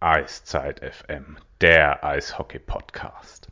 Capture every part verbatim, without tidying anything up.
Eiszeit F M, der Eishockey-Podcast.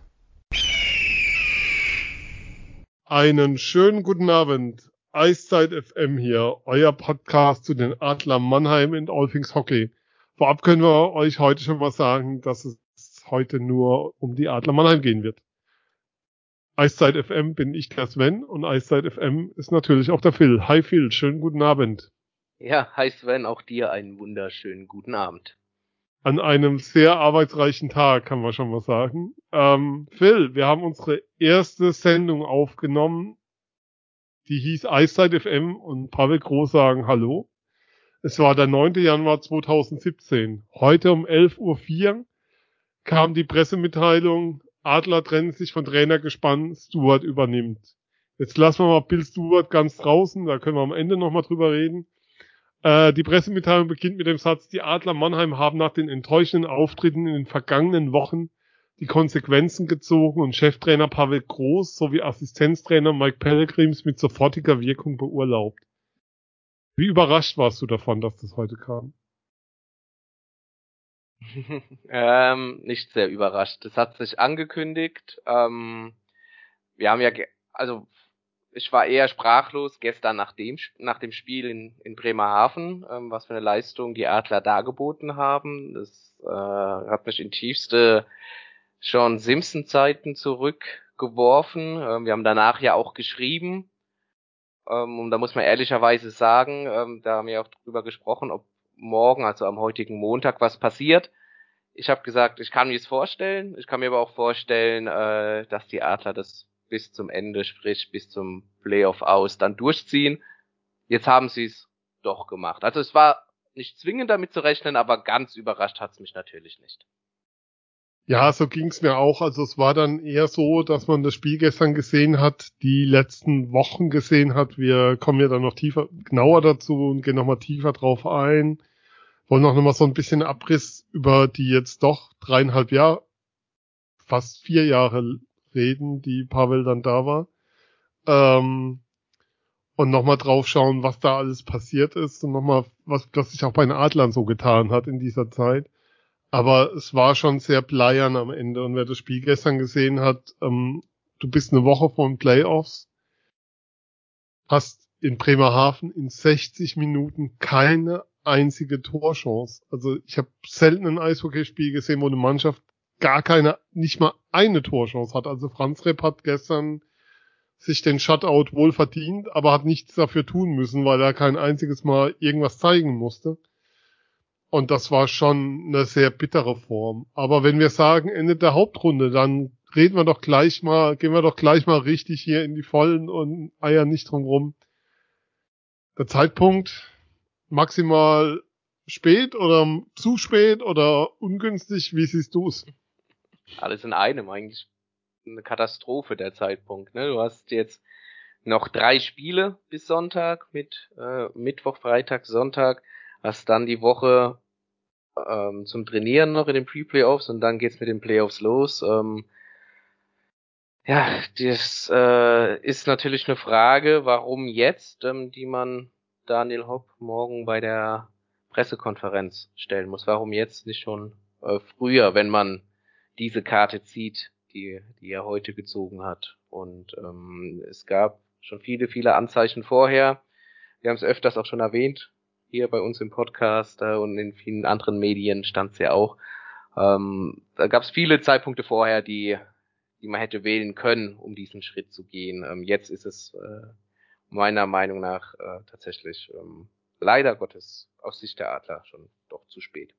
Einen schönen guten Abend. Eiszeit F M hier, euer Podcast zu den Adler Mannheim und All Things Hockey. Vorab können wir euch heute schon mal sagen, dass es heute nur um die Adler Mannheim gehen wird. Eiszeit F M bin ich, der Sven, und Eiszeit F M ist natürlich auch der Phil. Hi Phil, schönen guten Abend. Ja, hi Sven, auch dir einen wunderschönen guten Abend. An einem sehr arbeitsreichen Tag, kann man schon mal sagen. Ähm, Phil, wir haben unsere erste Sendung aufgenommen. Die hieß Eiszeit F M und Pavel Groß sagen Hallo. Es war der neunte Januar zweitausendsiebzehn. Heute um elf Uhr vier kam die Pressemitteilung, Adler trennen sich von Trainergespann, Stewart übernimmt. Jetzt lassen wir mal Bill Stewart ganz draußen, da können wir am Ende nochmal drüber reden. Äh, die Pressemitteilung beginnt mit dem Satz, die Adler Mannheim haben nach den enttäuschenden Auftritten in den vergangenen Wochen die Konsequenzen gezogen und Cheftrainer Pavel Groß sowie Assistenztrainer Mike Pellegrims mit sofortiger Wirkung beurlaubt. Wie überrascht warst du davon, dass das heute kam? ähm, nicht sehr überrascht. Das hat sich angekündigt. Ähm, wir haben ja, ge- also ich war eher sprachlos gestern nach dem, nach dem Spiel in, in Bremerhaven, ähm, was für eine Leistung die Adler dargeboten haben. Das äh, hat mich in tiefste schon Simpson-Zeiten zurückgeworfen. Ähm, wir haben danach ja auch geschrieben. Ähm, und da muss man ehrlicherweise sagen, ähm, da haben wir auch drüber gesprochen, ob morgen, also am heutigen Montag, was passiert. Ich habe gesagt, ich kann mir es vorstellen. Ich kann mir aber auch vorstellen, äh, dass die Adler das bis zum Ende, sprich bis zum Playoff aus, dann durchziehen. Jetzt haben sie es doch gemacht. Also es war nicht zwingend damit zu rechnen, aber ganz überrascht hat's mich natürlich nicht. Ja, so ging's mir auch. Also es war dann eher so, dass man das Spiel gestern gesehen hat, die letzten Wochen gesehen hat. Wir kommen ja dann noch tiefer, genauer dazu und gehen nochmal tiefer drauf ein. Wollen auch nochmal so ein bisschen Abriss über die jetzt doch dreieinhalb Jahre, fast vier Jahre reden, die Pavel dann da war. Ähm, und nochmal drauf schauen, was da alles passiert ist und nochmal, was, was sich auch bei den Adlern so getan hat in dieser Zeit. Aber es war schon sehr bleiern am Ende. Und wer das Spiel gestern gesehen hat, ähm, du bist eine Woche vor den Playoffs, hast in Bremerhaven in sechzig Minuten keine einzige Torchance. Also ich habe selten ein Eishockeyspiel gesehen, wo eine Mannschaft gar keine, nicht mal eine Torchance hat. Also Franz Repp hat gestern sich den Shutout wohl verdient, aber hat nichts dafür tun müssen, weil er kein einziges Mal irgendwas zeigen musste. Und das war schon eine sehr bittere Form. Aber wenn wir sagen, Ende der Hauptrunde, dann reden wir doch gleich mal, gehen wir doch gleich mal richtig hier in die Vollen und eiern nicht drum rum. Der Zeitpunkt maximal spät oder zu spät oder ungünstig, wie siehst du es? Alles in einem, eigentlich eine Katastrophe der Zeitpunkt. Ne? Du hast jetzt noch drei Spiele bis Sonntag mit äh, Mittwoch, Freitag, Sonntag. Hast dann die Woche ähm, zum Trainieren noch in den Pre-Playoffs und dann geht's mit den Playoffs los. Ähm, ja, das äh, ist natürlich eine Frage, warum jetzt, ähm, die man Daniel Hopp morgen bei der Pressekonferenz stellen muss. Warum jetzt nicht schon äh, früher, wenn man diese Karte zieht, die, die er heute gezogen hat. Und ähm, es gab schon viele, viele Anzeichen vorher. Wir haben es öfters auch schon erwähnt, hier bei uns im Podcast äh, und in vielen anderen Medien stand es ja auch. Ähm, da gab es viele Zeitpunkte vorher, die, die man hätte wählen können, um diesen Schritt zu gehen. Ähm, jetzt ist es äh, meiner Meinung nach äh, tatsächlich ähm, leider Gottes aus Sicht der Adler schon doch zu spät.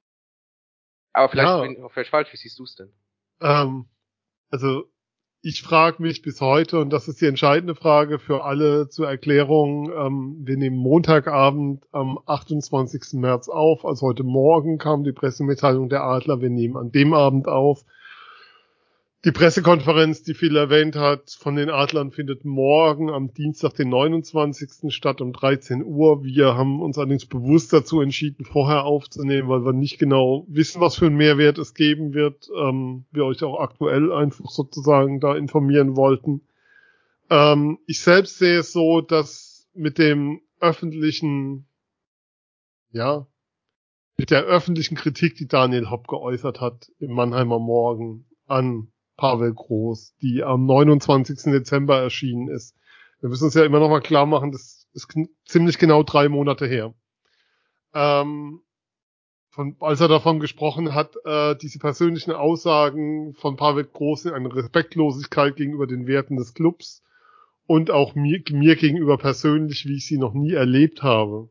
Aber vielleicht Ja, bin ich auch vielleicht falsch, wie siehst du es denn? ähm, also ich frage mich bis heute, und das ist die entscheidende Frage für alle zur Erklärung, ähm, wir nehmen Montagabend am achtundzwanzigsten März auf, also heute Morgen kam die Pressemitteilung der Adler, wir nehmen an dem Abend auf. Die Pressekonferenz, die Phil erwähnt hat, von den Adlern findet morgen am Dienstag, den neunundzwanzigsten statt um dreizehn Uhr. Wir haben uns allerdings bewusst dazu entschieden, vorher aufzunehmen, weil wir nicht genau wissen, was für einen Mehrwert es geben wird. Ähm, wir euch auch aktuell einfach sozusagen da informieren wollten. Ähm, ich selbst sehe es so, dass mit dem öffentlichen, ja, mit der öffentlichen Kritik, die Daniel Hopp geäußert hat im Mannheimer Morgen an Pavel Groß, die am neunundzwanzigsten Dezember erschienen ist. Wir müssen uns ja immer noch mal klar machen, das ist kn- ziemlich genau drei Monate her. Ähm, von, als er davon gesprochen hat, äh, diese persönlichen Aussagen von Pavel Groß in eine Respektlosigkeit gegenüber den Werten des Clubs und auch mir, mir gegenüber persönlich, wie ich sie noch nie erlebt habe.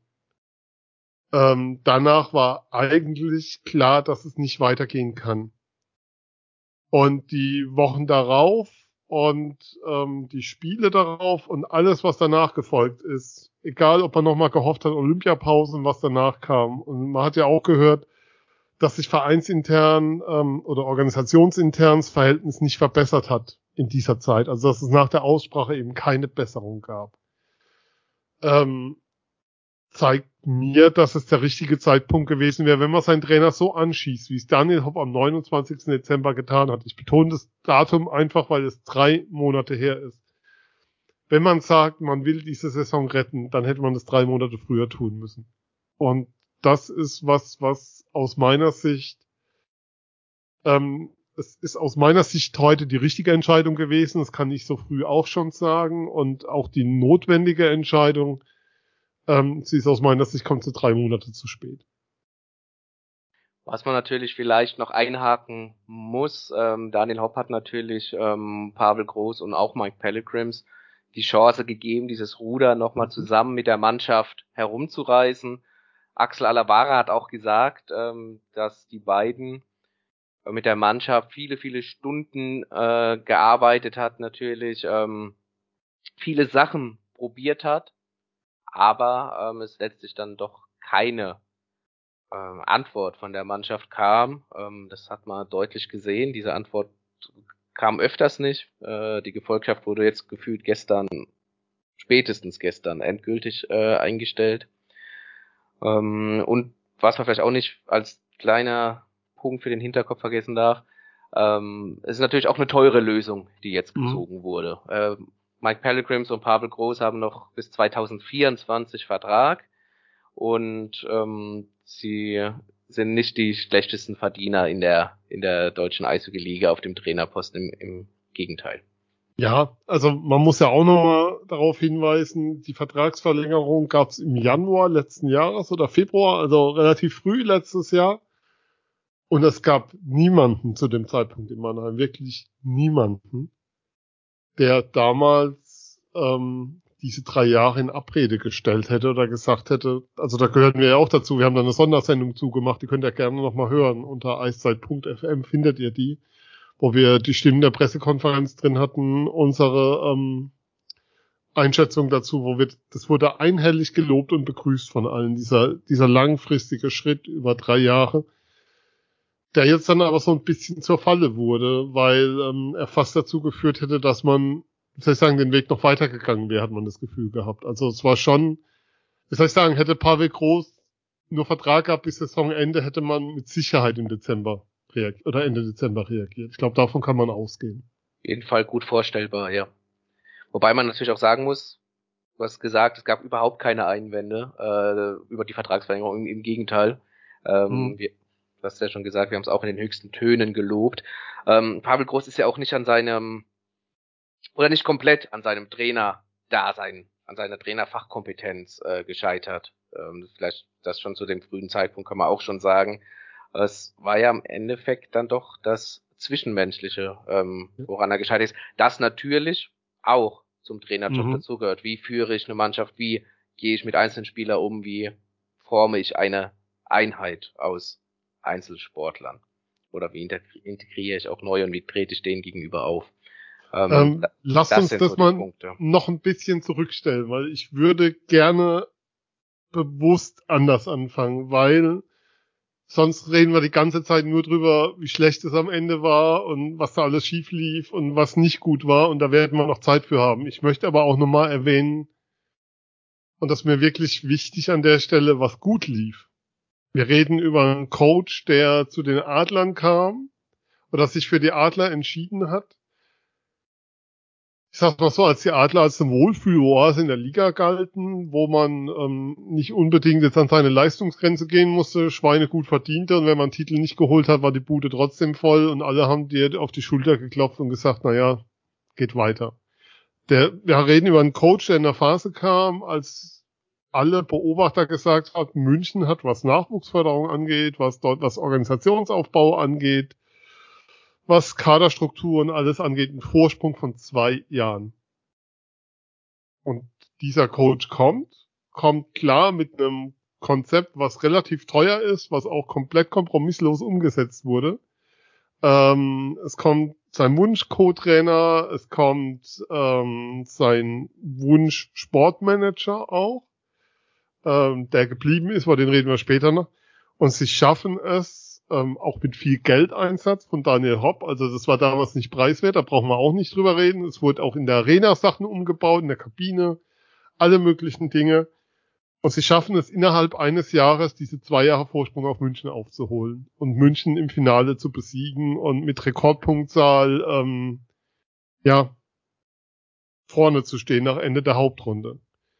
Ähm, danach war eigentlich klar, dass es nicht weitergehen kann. Und die Wochen darauf und ähm, die Spiele darauf und alles, was danach gefolgt ist, egal ob man nochmal gehofft hat, Olympiapausen, was danach kam. Und man hat ja auch gehört, dass sich vereinsintern ähm, oder organisationsintern das Verhältnis nicht verbessert hat in dieser Zeit. Also dass es nach der Aussprache eben keine Besserung gab. Ähm, zeigt mir, dass es der richtige Zeitpunkt gewesen wäre, wenn man seinen Trainer so anschießt, wie es Daniel Hopp am neunundzwanzigsten Dezember getan hat. Ich betone das Datum einfach, weil es drei Monate her ist. Wenn man sagt, man will diese Saison retten, dann hätte man das drei Monate früher tun müssen. Und das ist was, was aus meiner Sicht, ähm, es ist aus meiner Sicht heute die richtige Entscheidung gewesen. Das kann ich so früh auch schon sagen. Und auch die notwendige Entscheidung. Ähm, sie ist aus meiner Sicht, kommt sie drei Monate zu spät. Was man natürlich vielleicht noch einhaken muss, ähm, Daniel Hopp hat natürlich ähm, Pavel Groß und auch Mike Pellegrims die Chance gegeben, dieses Ruder nochmal zusammen mit der Mannschaft herumzureißen. Axel Alavara hat auch gesagt, ähm, dass die beiden äh, mit der Mannschaft viele, viele Stunden äh, gearbeitet hat, natürlich ähm, viele Sachen probiert hat, aber ähm, es letztlich dann doch keine ähm, Antwort von der Mannschaft kam. Ähm, das hat man deutlich gesehen. Diese Antwort kam öfters nicht. Äh, die Gefolgschaft wurde jetzt gefühlt gestern, spätestens gestern, endgültig äh, eingestellt. Ähm, und was man vielleicht auch nicht als kleiner Punkt für den Hinterkopf vergessen darf, ähm, es ist natürlich auch eine teure Lösung, die jetzt gezogen mhm. wurde. Äh, Mike Pellegrims und Pavel Groß haben noch bis zweitausendvierundzwanzig Vertrag und ähm, sie sind nicht die schlechtesten Verdiener in der in der deutschen Eishockey-Liga auf dem Trainerposten, im, im Gegenteil. Ja, also man muss ja auch nochmal darauf hinweisen, die Vertragsverlängerung gab es im Januar letzten Jahres oder Februar, also relativ früh letztes Jahr. Und es gab niemanden zu dem Zeitpunkt in Mannheim, wirklich niemanden, der damals ähm, diese drei Jahre in Abrede gestellt hätte oder gesagt hätte, also da gehörten wir ja auch dazu, wir haben da eine Sondersendung zugemacht, die könnt ihr gerne nochmal hören, unter eiszeit punkt f m findet ihr die, wo wir die Stimmen der Pressekonferenz drin hatten, unsere ähm, Einschätzung dazu, wo wir, das wurde einhellig gelobt und begrüßt von allen, dieser, dieser langfristige Schritt über drei Jahre, der jetzt dann aber so ein bisschen zur Falle wurde, weil ähm, er fast dazu geführt hätte, dass man, wie soll ich sagen, den Weg noch weitergegangen wäre, hat man das Gefühl gehabt. Also es war schon, wie soll ich sagen, hätte Pavel Groß nur Vertrag gehabt bis Saisonende, hätte man mit Sicherheit im Dezember reagiert, oder Ende Dezember reagiert. Ich glaube, davon kann man ausgehen. Auf jeden Fall gut vorstellbar, ja. Wobei man natürlich auch sagen muss, du hast gesagt, es gab überhaupt keine Einwände äh, über die Vertragsverlängerung, im, im Gegenteil. Ähm, hm. wir, du hast ja schon gesagt, wir haben es auch in den höchsten Tönen gelobt. Ähm, Pavel Groß ist ja auch nicht an seinem, oder nicht komplett an seinem Trainer-Dasein, an seiner Trainerfachkompetenz äh, gescheitert. Ähm, vielleicht das schon zu dem frühen Zeitpunkt kann man auch schon sagen. Es war ja im Endeffekt dann doch das Zwischenmenschliche, ähm, woran er gescheitert ist. Das natürlich auch zum Trainerjob mhm. dazugehört. Wie führe ich eine Mannschaft? Wie gehe ich mit einzelnen Spielern um? Wie forme ich eine Einheit aus Einzelsportlern? Oder wie integriere ich auch neu und wie trete ich denen gegenüber auf? Ähm, ähm, lasst uns das so mal Punkte. noch ein bisschen zurückstellen, weil ich würde gerne bewusst anders anfangen, weil sonst reden wir die ganze Zeit nur drüber, wie schlecht es am Ende war und was da alles schief lief und was nicht gut war und da werden wir noch Zeit für haben. Ich möchte aber auch nochmal erwähnen, und das ist mir wirklich wichtig an der Stelle, was gut lief. Wir reden über einen Coach, der zu den Adlern kam oder sich für die Adler entschieden hat, ich sag mal so, als die Adler als eine Wohlfühloase in der Liga galten, wo man ähm, nicht unbedingt jetzt an seine Leistungsgrenze gehen musste, Schweine gut verdiente und wenn man Titel nicht geholt hat, war die Bude trotzdem voll und alle haben dir auf die Schulter geklopft und gesagt, naja, geht weiter. Der, wir reden über einen Coach, der in der Phase kam, als alle Beobachter gesagt haben, München hat, was Nachwuchsförderung angeht, was dort, was Organisationsaufbau angeht, was Kaderstruktur und alles angeht, einen Vorsprung von zwei Jahren. Und dieser Coach kommt, kommt klar mit einem Konzept, was relativ teuer ist, was auch komplett kompromisslos umgesetzt wurde. Ähm, es kommt sein Wunsch-Co-Trainer, es kommt ähm, sein Wunsch-Sportmanager auch, ähm, der geblieben ist, über den reden wir später noch. Und sie schaffen es, ähm, auch mit viel Geldeinsatz von Daniel Hopp, also das war damals nicht preiswert, da brauchen wir auch nicht drüber reden. Es wurde auch in der Arena Sachen umgebaut, in der Kabine, alle möglichen Dinge. Und sie schaffen es innerhalb eines Jahres, diese zwei Jahre Vorsprung auf München aufzuholen und München im Finale zu besiegen und mit Rekordpunktzahl ähm, ja vorne zu stehen nach Ende der Hauptrunde.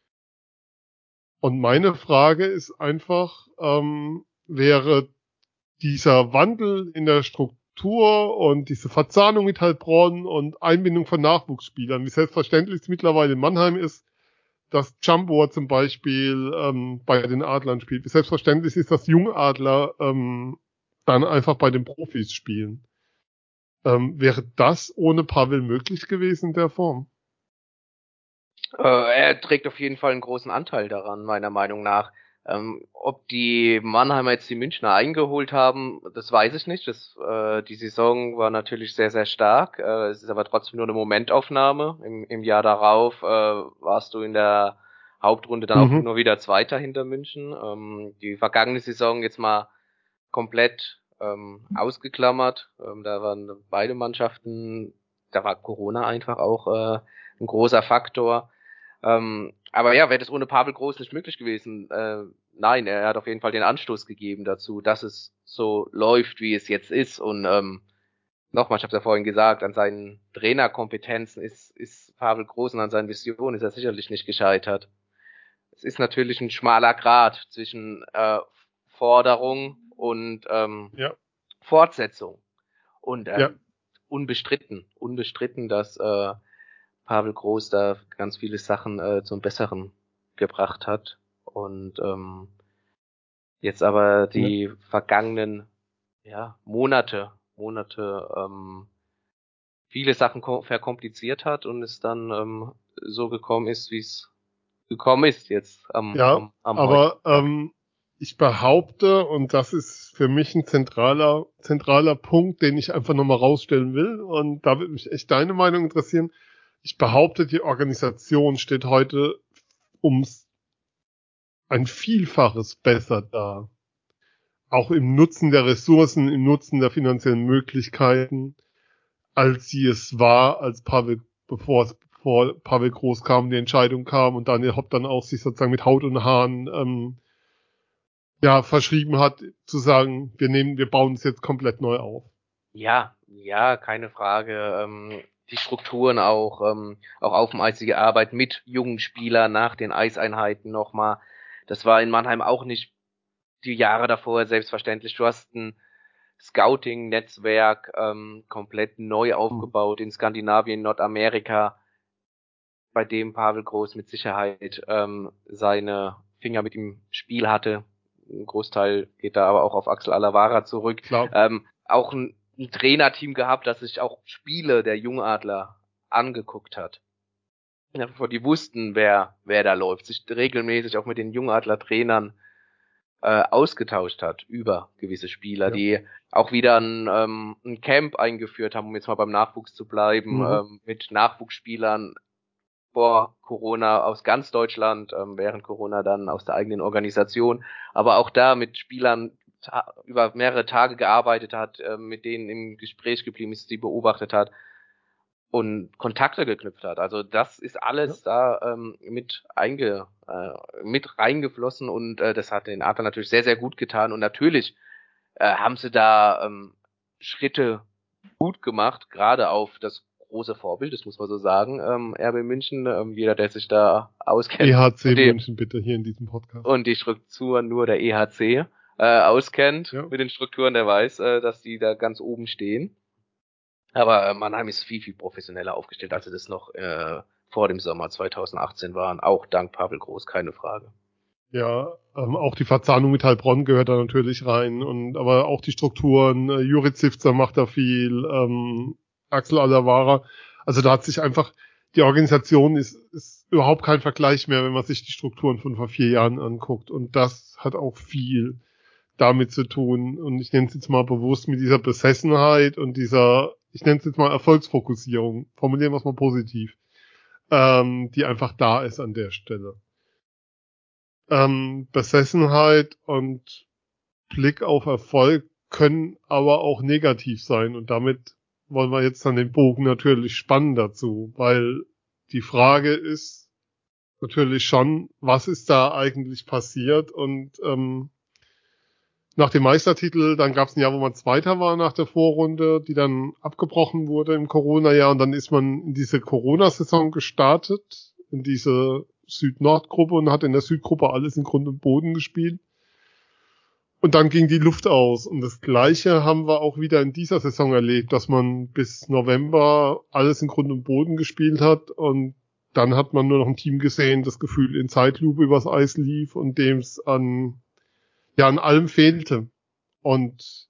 Und meine Frage ist einfach, ähm, wäre dieser Wandel in der Struktur und diese Verzahnung mit Heilbronn und Einbindung von Nachwuchsspielern, wie selbstverständlich es mittlerweile in Mannheim ist, dass Jumbo zum Beispiel ähm, bei den Adlern spielt. Wie selbstverständlich ist, dass Jungadler ähm, dann einfach bei den Profis spielen. Ähm, wäre das ohne Pavel möglich gewesen in der Form? Äh, er trägt auf jeden Fall einen großen Anteil daran, meiner Meinung nach. Ähm, ob die Mannheimer jetzt die Münchner eingeholt haben, das weiß ich nicht. Das, äh, die Saison war natürlich sehr, sehr stark. Äh, es ist aber trotzdem nur eine Momentaufnahme. Im, im Jahr darauf äh, warst du in der Hauptrunde dann auch Mhm. nur wieder Zweiter hinter München. Ähm, die vergangene Saison jetzt mal komplett ähm, ausgeklammert. Ähm, da waren beide Mannschaften, da war Corona einfach auch äh, ein großer Faktor. Ähm, aber ja, wäre das ohne Pavel Groß nicht möglich gewesen. Äh, nein, er hat auf jeden Fall den Anstoß gegeben dazu, dass es so läuft, wie es jetzt ist. Und ähm, nochmal, ich habe es ja vorhin gesagt, an seinen Trainerkompetenzen ist, ist Pavel Groß und an seinen Visionen ist er sicherlich nicht gescheitert. Es ist natürlich ein schmaler Grat zwischen äh, Forderung und ähm, Ja, Fortsetzung. Und ja, ähm, unbestritten, unbestritten, dass äh, Pavel Groß da ganz viele Sachen äh, zum Besseren gebracht hat. Und ähm, jetzt aber ja. die vergangenen ja, Monate, Monate ähm, viele Sachen ko- verkompliziert hat und es dann ähm, so gekommen ist, wie es gekommen ist jetzt am, Ja, am, am heutigen aber Tag. ähm, ich behaupte, und das ist für mich ein zentraler, zentraler Punkt, den ich einfach nochmal rausstellen will, und da würde mich echt deine Meinung interessieren. Ich behaupte, die Organisation steht heute ums ein Vielfaches besser da. Auch im Nutzen der Ressourcen, im Nutzen der finanziellen Möglichkeiten, als sie es war, als Pavel, bevor es, bevor Pavel Groß kam, die Entscheidung kam und Daniel Hopp dann auch sich sozusagen mit Haut und Haaren ähm, ja, verschrieben hat, zu sagen, wir nehmen, wir bauen es jetzt komplett neu auf. Ja, ja, keine Frage. Ähm, die Strukturen auch, ähm, auch aufeisige Arbeit mit jungen Spielern nach den Eiseinheiten nochmal. Das war in Mannheim auch nicht die Jahre davor selbstverständlich. Du hast ein Scouting-Netzwerk ähm, komplett neu Hm. aufgebaut in Skandinavien, Nordamerika, bei dem Pavel Groß mit Sicherheit ähm, seine Finger mit im Spiel hatte. Ein Großteil geht da aber auch auf Axel Alavara zurück. Klar. Ähm, auch ein, ein Trainerteam gehabt, das sich auch Spiele der Jungadler angeguckt hat. Ja, bevor die wussten, wer wer da läuft, sich regelmäßig auch mit den Jungadler-Trainern äh, ausgetauscht hat über gewisse Spieler, Ja. die auch wieder ein, ähm, ein Camp eingeführt haben, um jetzt mal beim Nachwuchs zu bleiben, Mhm. ähm, mit Nachwuchsspielern vor Corona aus ganz Deutschland, ähm, während Corona dann aus der eigenen Organisation, aber auch da mit Spielern ta- über mehrere Tage gearbeitet hat, äh, mit denen im Gespräch geblieben ist, die beobachtet hat und Kontakte geknüpft hat. Also das ist Ja. alles da ähm, mit einge äh, mit reingeflossen und äh, das hat den Adler natürlich sehr, sehr gut getan und natürlich äh, haben sie da ähm, Schritte gut gemacht, gerade auf das große Vorbild, das muss man so sagen, ähm, R B München, ähm, jeder, der sich da auskennt. E H C und die, München bitte hier in diesem Podcast. Und die Strukturen nur der E H C äh, auskennt Ja. mit den Strukturen, der weiß, äh, dass die da ganz oben stehen. Aber äh, Mannheim ist viel, viel professioneller aufgestellt, als sie das noch äh, vor dem Sommer zweitausendachtzehn waren. Auch dank Pavel Groß, keine Frage. Ja, ähm, auch die Verzahnung mit Heilbronn gehört da natürlich rein. Und aber auch die Strukturen, äh, Juri Zivzer macht da viel, ähm, Axel Alavara. Also da hat sich einfach, die Organisation ist, ist überhaupt kein Vergleich mehr, wenn man sich die Strukturen von vor vier Jahren anguckt. Und das hat auch viel damit zu tun. Und ich nenne es jetzt mal bewusst mit dieser Besessenheit und dieser, ich nenne es jetzt mal Erfolgsfokussierung, formulieren wir es mal positiv, ähm, die einfach da ist an der Stelle. Ähm, Besessenheit und Blick auf Erfolg können aber auch negativ sein. Und damit wollen wir jetzt dann den Bogen natürlich spannen dazu, weil die Frage ist natürlich schon, was ist da eigentlich passiert? Und ähm, nach dem Meistertitel, dann gab es ein Jahr, wo man Zweiter war nach der Vorrunde, die dann abgebrochen wurde im Corona-Jahr. Und dann ist man in diese Corona-Saison gestartet, in diese Süd-Nord-Gruppe und hat in der Südgruppe alles in Grund und Boden gespielt. Und dann ging die Luft aus. Und das Gleiche haben wir auch wieder in dieser Saison erlebt, dass man bis November alles in Grund und Boden gespielt hat. Und dann hat man nur noch ein Team gesehen, das Gefühl in Zeitlupe übers Eis lief und dem es an, ja, an allem fehlte. Und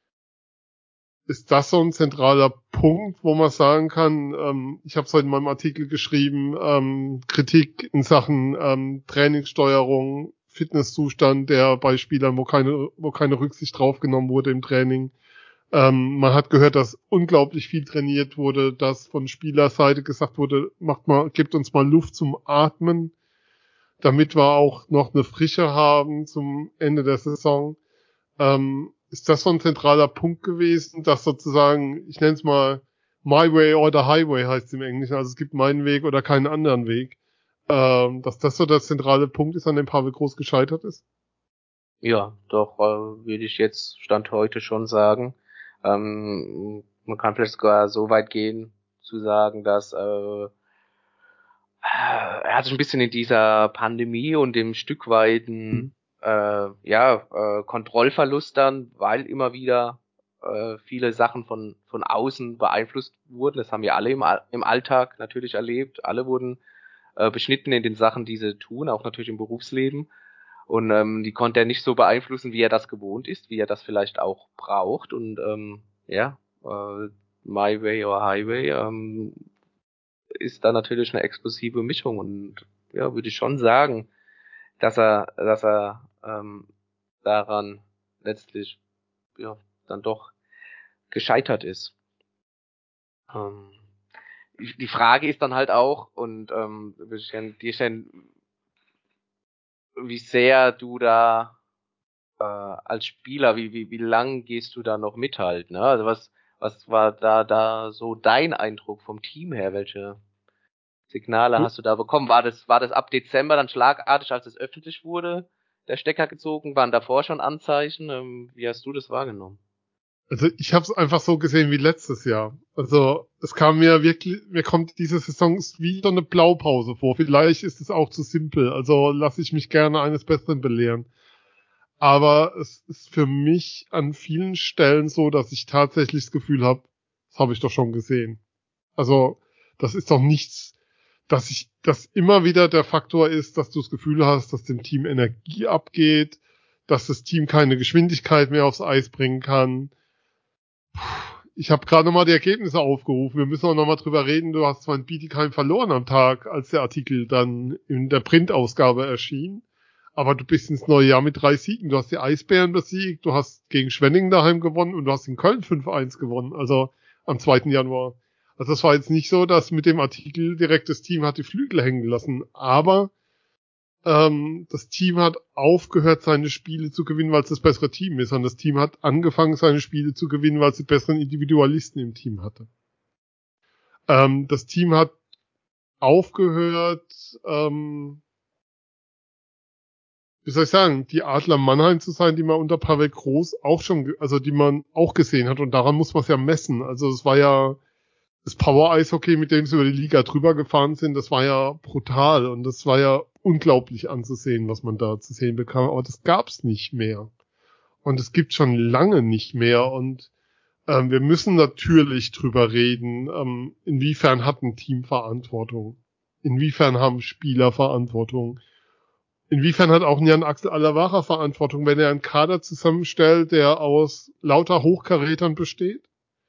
ist das so ein zentraler Punkt, wo man sagen kann, ähm, ich habe es heute in meinem Artikel geschrieben, ähm, Kritik in Sachen ähm, Trainingssteuerung, Fitnesszustand, der bei Spielern, wo keine, wo keine Rücksicht drauf genommen wurde im Training. Ähm, man hat gehört, dass unglaublich viel trainiert wurde, dass von Spielerseite gesagt wurde, macht mal, gebt uns mal Luft zum Atmen, damit wir auch noch eine Frische haben zum Ende der Saison. Ähm, ist das so ein zentraler Punkt gewesen, dass sozusagen, ich nenne es mal My Way or the Highway heißt es im Englischen, also es gibt meinen Weg oder keinen anderen Weg, ähm, dass das so der zentrale Punkt ist, an dem Pavel Groß gescheitert ist? Ja, doch, äh, würde ich jetzt Stand heute schon sagen. Ähm, man kann vielleicht sogar so weit gehen, zu sagen, dass äh, er hat sich ein bisschen in dieser Pandemie und dem Stück weiten äh, ja äh, Kontrollverlust dann, weil immer wieder äh, viele Sachen von von außen beeinflusst wurden. Das haben wir alle im, im Alltag natürlich erlebt. Alle wurden äh, beschnitten in den Sachen, die sie tun, auch natürlich im Berufsleben. Und ähm, die konnte er nicht so beeinflussen, wie er das gewohnt ist, wie er das vielleicht auch braucht. Und ähm, ja, äh, My Way or Highway ähm, ist da natürlich eine explosive Mischung. Und ja, würde ich schon sagen, dass er, dass er ähm, daran letztlich ja dann doch gescheitert ist. Ähm, die Frage ist dann halt auch, und ähm, würde ich gerne dir stellen, wie sehr du da äh, als Spieler, wie, wie, wie lang gehst du da noch mithalten? Ne? Also was, was war da, da so dein Eindruck vom Team her? Welche Signale hast du da bekommen? War das, war das ab Dezember dann schlagartig, als es öffentlich wurde, der Stecker gezogen? Waren davor schon Anzeichen? Ähm, wie hast du das wahrgenommen? Also ich habe es einfach so gesehen wie letztes Jahr. Also es kam mir wirklich, mir kommt diese Saison wie so eine Blaupause vor. Vielleicht ist es auch zu simpel. Also lasse ich mich gerne eines Besseren belehren. Aber es ist für mich an vielen Stellen so, dass ich tatsächlich das Gefühl habe, das habe ich doch schon gesehen. Also das ist doch nichts, dass ich, dass immer wieder der Faktor ist, dass du das Gefühl hast, dass dem Team Energie abgeht, dass das Team keine Geschwindigkeit mehr aufs Eis bringen kann. Ich habe gerade nochmal die Ergebnisse aufgerufen. Wir müssen auch nochmal drüber reden. Du hast zwar in Bietigheim verloren am Tag, als der Artikel dann in der Printausgabe erschien. Aber du bist ins neue Jahr mit drei Siegen. Du hast die Eisbären besiegt, du hast gegen Schwenningen daheim gewonnen und du hast in Köln fünf eins gewonnen. Also am zweiten Januar. Also das war jetzt nicht so, dass mit dem Artikel direkt das Team hat die Flügel hängen lassen. Aber ähm, das Team hat aufgehört, seine Spiele zu gewinnen, weil es das bessere Team ist. Und das Team hat angefangen, seine Spiele zu gewinnen, weil es die besseren Individualisten im Team hatte. Ähm, das Team hat aufgehört, ähm, wie soll ich sagen, die Adler Mannheim zu sein, die man unter Pavel Groß auch schon, also die man auch gesehen hat. Und daran muss man es ja messen. Also es war ja, das Power-Eishockey, mit dem sie über die Liga drüber gefahren sind, das war ja brutal und das war ja unglaublich anzusehen, was man da zu sehen bekam. Aber das gab's nicht mehr. Und es gibt schon lange nicht mehr. Und ähm, wir müssen natürlich drüber reden, ähm, inwiefern hat ein Team Verantwortung? Inwiefern haben Spieler Verantwortung? Inwiefern hat auch ein Jan-Axel Alavara Verantwortung, wenn er einen Kader zusammenstellt, der aus lauter Hochkarätern besteht?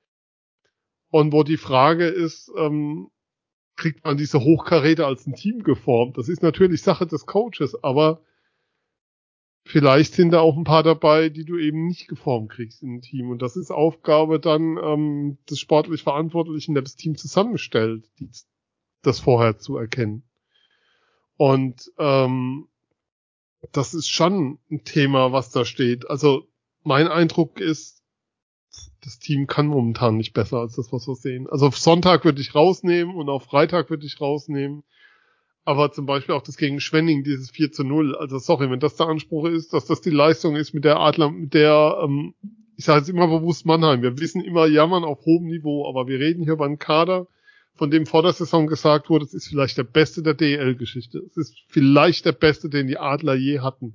Und wo die Frage ist, ähm, kriegt man diese Hochkaräter als ein Team geformt? Das ist natürlich Sache des Coaches, aber vielleicht sind da auch ein paar dabei, die du eben nicht geformt kriegst in ein Team. Und das ist Aufgabe dann ähm, des sportlich Verantwortlichen, der das Team zusammenstellt, die, das vorher zu erkennen. Und ähm, das ist schon ein Thema, was da steht. Also mein Eindruck ist, das Team kann momentan nicht besser als das, was wir sehen. Also auf Sonntag würde ich rausnehmen und auf Freitag würde ich rausnehmen. Aber zum Beispiel auch das gegen Schwenning, dieses vier zu null. Also sorry, wenn das der Anspruch ist, dass das die Leistung ist mit der Adler, mit der, ähm, ich sage jetzt immer bewusst Mannheim. Wir wissen immer, jammern auf hohem Niveau, aber wir reden hier über einen Kader, von dem vor der Saison gesagt wurde, es ist vielleicht der beste der D E L-Geschichte. Es ist vielleicht der beste, den die Adler je hatten.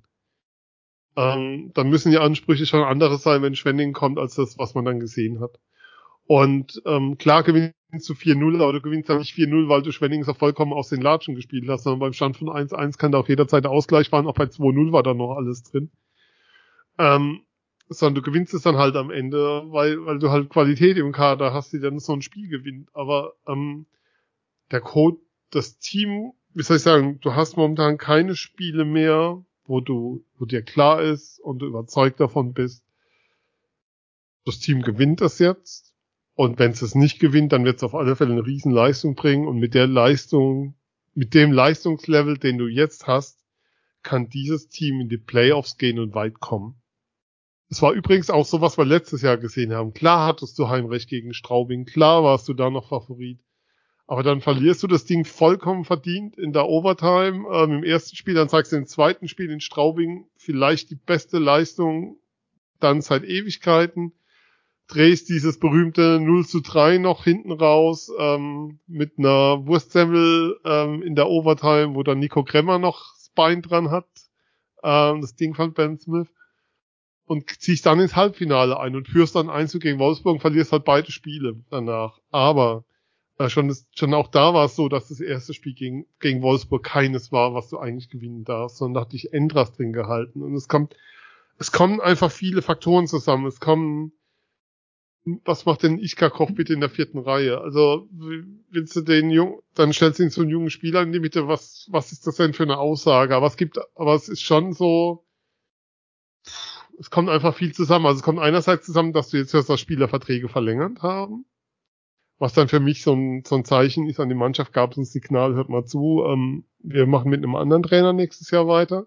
Ähm, dann müssen die Ansprüche schon andere sein, wenn Schwenning kommt, als das, was man dann gesehen hat. Und ähm, klar gewinnst du vier null, aber du gewinnst dann nicht vier null, weil du Schwenning so vollkommen aus den Latschen gespielt hast, sondern beim Stand von eins eins kann da auch jederzeit der Ausgleich fahren, auch bei zwei null war da noch alles drin. Ähm, sondern du gewinnst es dann halt am Ende, weil weil du halt Qualität im Kader hast, die dann so ein Spiel gewinnt. Aber ähm, der Code, das Team, wie soll ich sagen, du hast momentan keine Spiele mehr, wo du, wo dir klar ist und du überzeugt davon bist, das Team gewinnt das jetzt. Und wenn es es nicht gewinnt, dann wird es auf alle Fälle eine riesen Leistung bringen. Und mit der Leistung, mit dem Leistungslevel, den du jetzt hast, kann dieses Team in die Playoffs gehen und weit kommen. Das war übrigens auch so, was wir letztes Jahr gesehen haben. Klar hattest du Heimrecht gegen Straubing, klar warst du da noch Favorit. Aber dann verlierst du das Ding vollkommen verdient in der Overtime ähm, im ersten Spiel, dann zeigst du im zweiten Spiel in Straubing vielleicht die beste Leistung dann seit Ewigkeiten, drehst dieses berühmte null zu drei noch hinten raus ähm, mit einer Wurstsemmel ähm, in der Overtime, wo dann Nico Kremmer noch das Bein dran hat, ähm, das Ding von Ben Smith, und ziehst dann ins Halbfinale ein und führst dann eins gegen Wolfsburg und verlierst halt beide Spiele danach. Aber äh, schon, das, schon auch da war es so, dass das erste Spiel gegen, gegen Wolfsburg keines war, was du eigentlich gewinnen darfst, sondern da hat dich Endras drin gehalten. Und es kommt, es kommen einfach viele Faktoren zusammen. Es kommen, was macht denn Ichka Koch bitte in der vierten Reihe? Also, willst du den Jungen, dann stellst du ihn so einen jungen Spieler in die Mitte, was, was ist das denn für eine Aussage? Aber es gibt, aber es ist schon so, es kommt einfach viel zusammen. Also es kommt einerseits zusammen, dass du jetzt hörst, dass Spieler Verträge verlängert haben, was dann für mich so ein, so ein Zeichen ist, an die Mannschaft gab es ein Signal, hört mal zu, ähm, wir machen mit einem anderen Trainer nächstes Jahr weiter.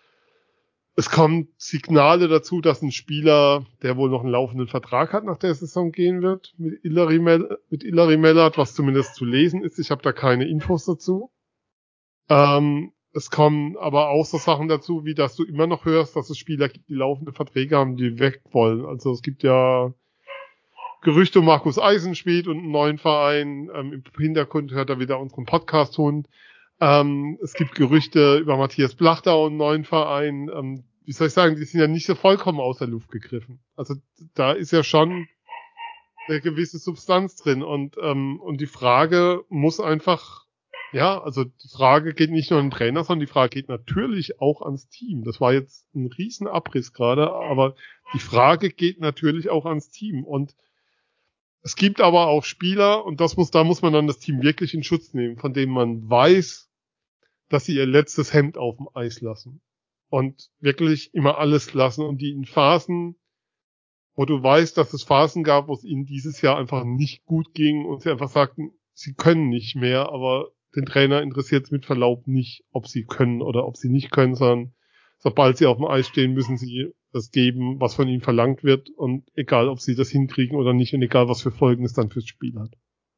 Es kommen Signale dazu, dass ein Spieler, der wohl noch einen laufenden Vertrag hat, nach der Saison gehen wird, mit Ilari Mel- mit Ilari Mellert, was zumindest zu lesen ist. Ich habe da keine Infos dazu. Ähm, es kommen aber auch so Sachen dazu, wie dass du immer noch hörst, dass es Spieler gibt, die laufende Verträge haben, die weg wollen. Also es gibt ja Gerüchte um Markus Eisenschmidt und einen neuen Verein. Ähm, im Hintergrund hört er wieder unseren Podcast-Hund. Ähm, es gibt Gerüchte über Matthias Blachtau und einen neuen Verein. Ähm, wie soll ich sagen, die sind ja nicht so vollkommen aus der Luft gegriffen. Also da ist ja schon eine gewisse Substanz drin. Und, ähm, und die Frage muss einfach, ja, also die Frage geht nicht nur an den Trainer, sondern die Frage geht natürlich auch ans Team. Das war jetzt ein riesen Abriss gerade, aber die Frage geht natürlich auch ans Team. Und es gibt aber auch Spieler, und das muss, da muss man dann das Team wirklich in Schutz nehmen, von denen man weiß, dass sie ihr letztes Hemd auf dem Eis lassen. Und wirklich immer alles lassen. Und die in Phasen, wo du weißt, dass es Phasen gab, wo es ihnen dieses Jahr einfach nicht gut ging und sie einfach sagten, sie können nicht mehr, aber den Trainer interessiert es mit Verlaub nicht, ob sie können oder ob sie nicht können, sondern sobald sie auf dem Eis stehen, müssen sie das geben, was von ihnen verlangt wird, und egal, ob sie das hinkriegen oder nicht, und egal, was für Folgen es dann fürs Spiel hat.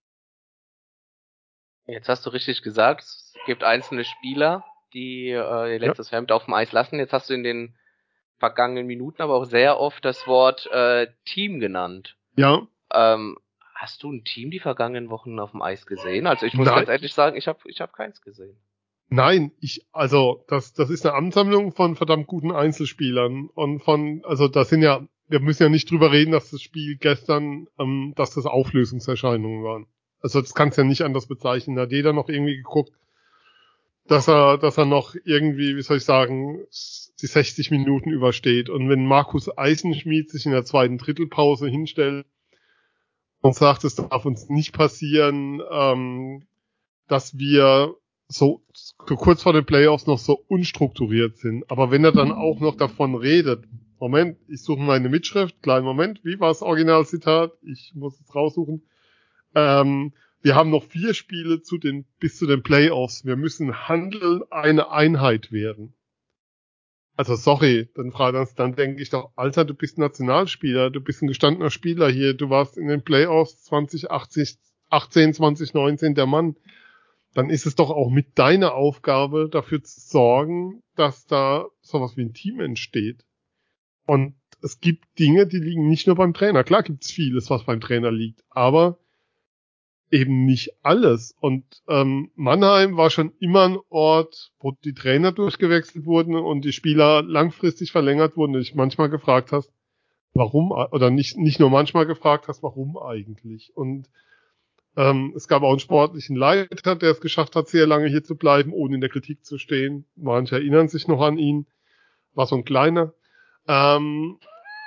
Jetzt hast du richtig gesagt, es gibt einzelne Spieler, die äh, ihr letztes ja. Hemd auf dem Eis lassen. Jetzt hast du in den vergangenen Minuten aber auch sehr oft das Wort äh, Team genannt. Ja. Ähm, hast du ein Team die vergangenen Wochen auf dem Eis gesehen? Also ich muss Nein. ganz ehrlich sagen, ich habe ich hab keins gesehen. Nein, ich, also, das, das ist eine Ansammlung von verdammt guten Einzelspielern und von, also, das sind ja, wir müssen ja nicht drüber reden, dass das Spiel gestern, ähm, dass das Auflösungserscheinungen waren. Also, das kannst du ja nicht anders bezeichnen. Da hat jeder noch irgendwie geguckt, dass er, dass er noch irgendwie, wie soll ich sagen, die sechzig Minuten übersteht. Und wenn Markus Eisenschmied sich in der zweiten Drittelpause hinstellt und sagt, es darf uns nicht passieren, ähm, dass wir so, so kurz vor den Playoffs noch so unstrukturiert sind. Aber wenn er dann auch noch davon redet, Moment, ich suche meine Mitschrift, kleinen Moment, wie war das Originalzitat? Ich muss es raussuchen. Ähm, wir haben noch vier Spiele zu den, bis zu den Playoffs. Wir müssen handeln, eine Einheit werden. Also sorry, dann frage ich, dann denke ich doch, Alter, du bist Nationalspieler, du bist ein gestandener Spieler hier, du warst in den Playoffs zwanzig achtzehn, zwanzig neunzehn der Mann. Dann ist es doch auch mit deiner Aufgabe, dafür zu sorgen, dass da sowas wie ein Team entsteht. Und es gibt Dinge, die liegen nicht nur beim Trainer. Klar gibt es vieles, was beim Trainer liegt, aber eben nicht alles. Und ähm, Mannheim war schon immer ein Ort, wo die Trainer durchgewechselt wurden und die Spieler langfristig verlängert wurden. Und ich manchmal gefragt hast, warum, oder nicht nicht nur manchmal gefragt hast, warum eigentlich. Und Ähm, es gab auch einen sportlichen Leiter, der es geschafft hat, sehr lange hier zu bleiben, ohne in der Kritik zu stehen. Manche erinnern sich noch an ihn. War so ein kleiner. Ähm,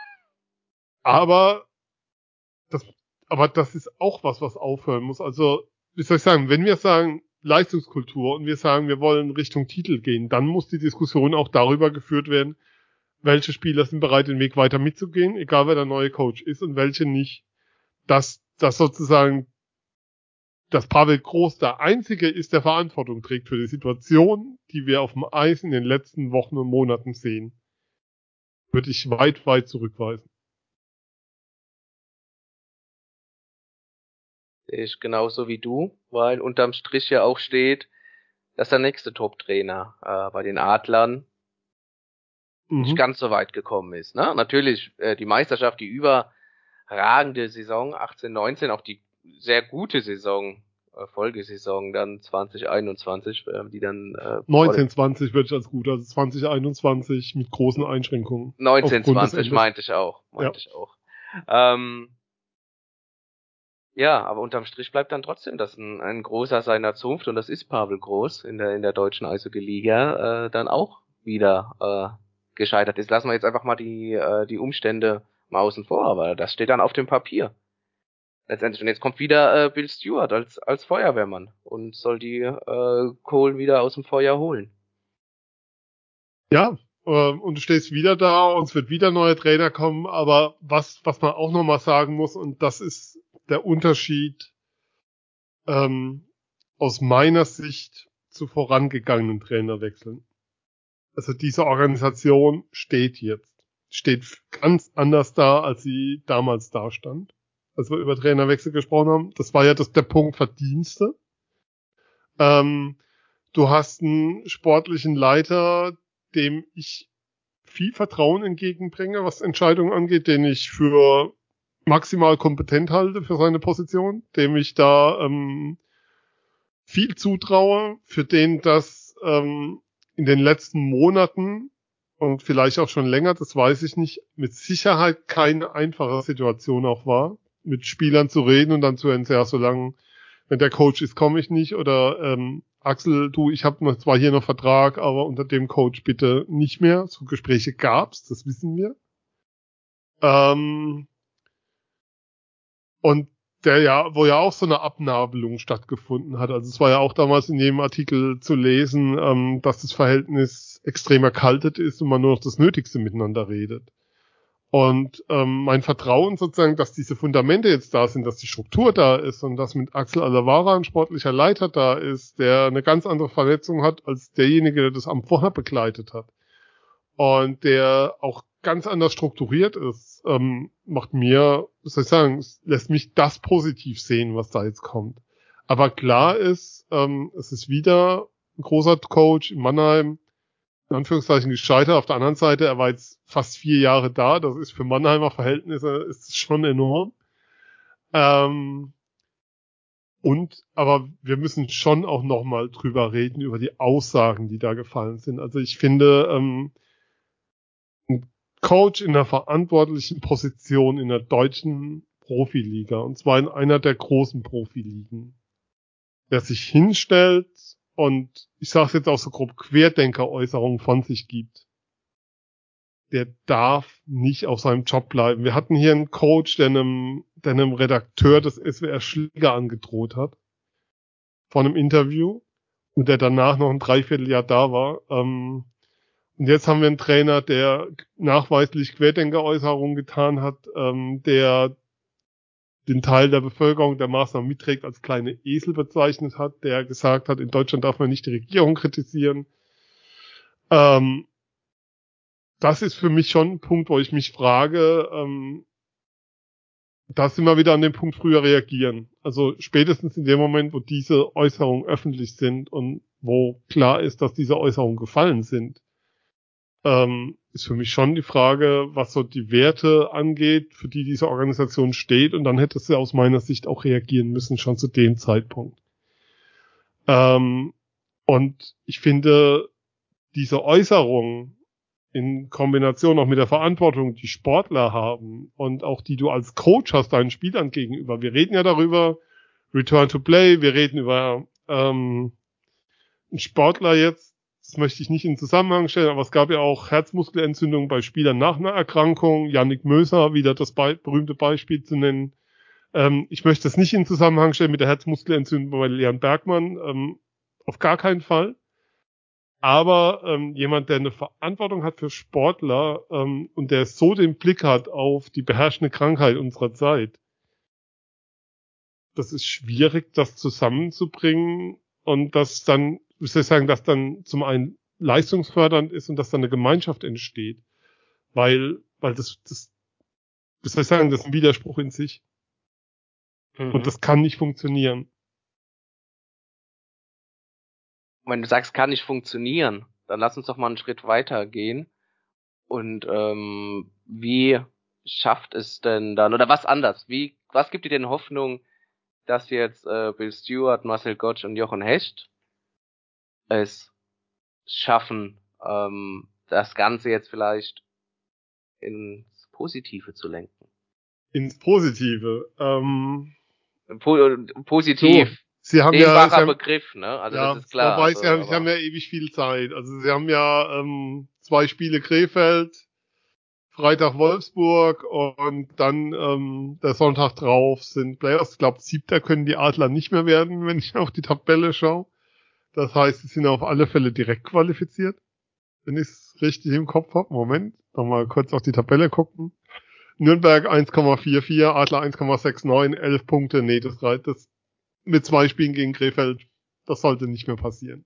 aber das, aber das ist auch was, was aufhören muss. Also, wie soll ich sagen, wenn wir sagen Leistungskultur und wir sagen, wir wollen Richtung Titel gehen, dann muss die Diskussion auch darüber geführt werden, welche Spieler sind bereit, den Weg weiter mitzugehen, egal wer der neue Coach ist und welche nicht. Dass, dass sozusagen dass Pavel Groß der Einzige ist, der Verantwortung trägt für die Situation, die wir auf dem Eis in den letzten Wochen und Monaten sehen, würde ich weit, weit zurückweisen. Sehe ich genauso wie du, weil unterm Strich ja auch steht, dass der nächste Top-Trainer äh, bei den Adlern mhm. nicht ganz so weit gekommen ist. Ne? Natürlich äh, die Meisterschaft, die überragende Saison achtzehn neunzehn, auch die sehr gute Saison, äh, Folgesaison dann zwanzig einundzwanzig, äh, die dann äh, neunzehn zwanzig würde ich als gut, also zwanzig einundzwanzig mit großen Einschränkungen. neunzehn zwanzig meinte ich auch, meinte ja. ich auch. Ähm, Ja, aber unterm Strich bleibt dann trotzdem, dass ein, ein großer seiner Zunft, und das ist Pavel Groß in der in der deutschen Eishockey-Liga, äh, dann auch wieder äh, gescheitert ist. Lassen wir jetzt einfach mal die äh, die Umstände mal außen vor, aber das steht dann auf dem Papier. Letztendlich. Und jetzt kommt wieder äh, Bill Stewart als als Feuerwehrmann und soll die äh, Kohlen wieder aus dem Feuer holen. Ja, äh, und du stehst wieder da und es wird wieder neue Trainer kommen, aber was was man auch nochmal sagen muss, und das ist der Unterschied ähm, aus meiner Sicht zu vorangegangenen Trainerwechseln. Also diese Organisation steht jetzt. Steht ganz anders da, als sie damals da stand. Als wir über Trainerwechsel gesprochen haben. Das war ja das, der Punkt Verdienste. Ähm, du hast einen sportlichen Leiter, dem ich viel Vertrauen entgegenbringe, was Entscheidungen angeht, den ich für maximal kompetent halte für seine Position, dem ich da ähm, viel zutraue, für den das ähm, in den letzten Monaten und vielleicht auch schon länger, das weiß ich nicht, mit Sicherheit keine einfache Situation auch war, mit Spielern zu reden und dann zu sagen, ja, solange, wenn der Coach ist, komme ich nicht, oder ähm, Axel, du, ich habe zwar hier noch Vertrag, aber unter dem Coach bitte nicht mehr. So Gespräche gab's, das wissen wir. Ähm, und der ja, wo ja auch so eine Abnabelung stattgefunden hat. Also es war ja auch damals in jedem Artikel zu lesen, ähm, dass das Verhältnis extrem erkaltet ist und man nur noch das Nötigste miteinander redet. Und ähm, mein Vertrauen sozusagen, dass diese Fundamente jetzt da sind, dass die Struktur da ist und dass mit Axel Alavara ein sportlicher Leiter da ist, der eine ganz andere Verletzung hat als derjenige, der das Amt vorher begleitet hat. Und der auch ganz anders strukturiert ist, ähm, macht mir, was soll ich sagen, lässt mich das positiv sehen, was da jetzt kommt. Aber klar ist, ähm, es ist wieder ein großer Coach in Mannheim, in Anführungszeichen gescheitert. Auf der anderen Seite, er war jetzt fast vier Jahre da. Das ist für Mannheimer Verhältnisse ist schon enorm. Ähm, und, aber wir müssen schon auch nochmal drüber reden, über die Aussagen, die da gefallen sind. Also ich finde, ähm, ein Coach in einer verantwortlichen Position in der deutschen Profiliga, und zwar in einer der großen Profiligen, der sich hinstellt und, ich sage es jetzt auch so grob, Querdenker-Äußerungen von sich gibt, der darf nicht auf seinem Job bleiben. Wir hatten hier einen Coach, der einem, der einem Redakteur des S W R Schläger angedroht hat, vor einem Interview, und der danach noch ein Dreivierteljahr da war. Ähm, und jetzt haben wir einen Trainer, der nachweislich Querdenker-Äußerungen getan hat, ähm, der den Teil der Bevölkerung der Maßnahmen mitträgt, als kleine Esel bezeichnet hat, der gesagt hat, in Deutschland darf man nicht die Regierung kritisieren. Ähm, das ist für mich schon ein Punkt, wo ich mich frage, ähm, da sind wir wieder an dem Punkt früher reagieren. Also spätestens in dem Moment, wo diese Äußerungen öffentlich sind und wo klar ist, dass diese Äußerungen gefallen sind, ähm, ist für mich schon die Frage, was so die Werte angeht, für die diese Organisation steht, und dann hätte sie aus meiner Sicht auch reagieren müssen, schon zu dem Zeitpunkt. Ähm, und ich finde, diese Äußerungen in Kombination auch mit der Verantwortung, die Sportler haben und auch die du als Coach hast deinen Spielern gegenüber. Wir reden ja darüber, Return to Play, wir reden über ähm, einen Sportler jetzt, das möchte ich nicht in Zusammenhang stellen, aber es gab ja auch Herzmuskelentzündungen bei Spielern nach einer Erkrankung. Yannick Möser, wieder das be- berühmte Beispiel zu nennen. Ähm, ich möchte das nicht in Zusammenhang stellen mit der Herzmuskelentzündung bei Leon Bergmann, ähm, auf gar keinen Fall. Aber ähm, jemand, der eine Verantwortung hat für Sportler ähm, und der so den Blick hat auf die beherrschende Krankheit unserer Zeit, das ist schwierig, das zusammenzubringen und das dann, wie soll ich sagen, dass dann zum einen leistungsfördernd ist und dass dann eine Gemeinschaft entsteht. Weil, weil das, das, wie soll ich sagen, das ist ein Widerspruch in sich. Mhm. Und das kann nicht funktionieren. Wenn du sagst, kann nicht funktionieren, dann lass uns doch mal einen Schritt weiter gehen. Und ähm, wie schafft es denn dann, oder was anders? Wie, was gibt dir denn Hoffnung, dass jetzt äh, Bill Stewart, Marcel Gottsch und Jochen Hecht es schaffen, ähm, das Ganze jetzt vielleicht ins Positive zu lenken? Ins Positive. Ähm, Po positiv. so, Sie haben ja, Dehnbarer Sie haben, Begriff, ne? Also ja, das ist klar. wobei Also, Sie haben, Sie aber haben ja ewig viel Zeit. Also Sie haben ja ähm, zwei Spiele Krefeld, Freitag Wolfsburg und dann ähm, der Sonntag drauf sind Playoffs. Ich glaube, siebter können die Adler nicht mehr werden, wenn ich auf die Tabelle schaue. Das heißt, sie sind auf alle Fälle direkt qualifiziert, wenn ich es richtig im Kopf habe. Moment, nochmal kurz auf die Tabelle gucken. Nürnberg eins Komma vierundvierzig, Adler eins Komma neunundsechzig, elf Punkte. Nee, das reicht. Das mit zwei Spielen gegen Krefeld, das sollte nicht mehr passieren.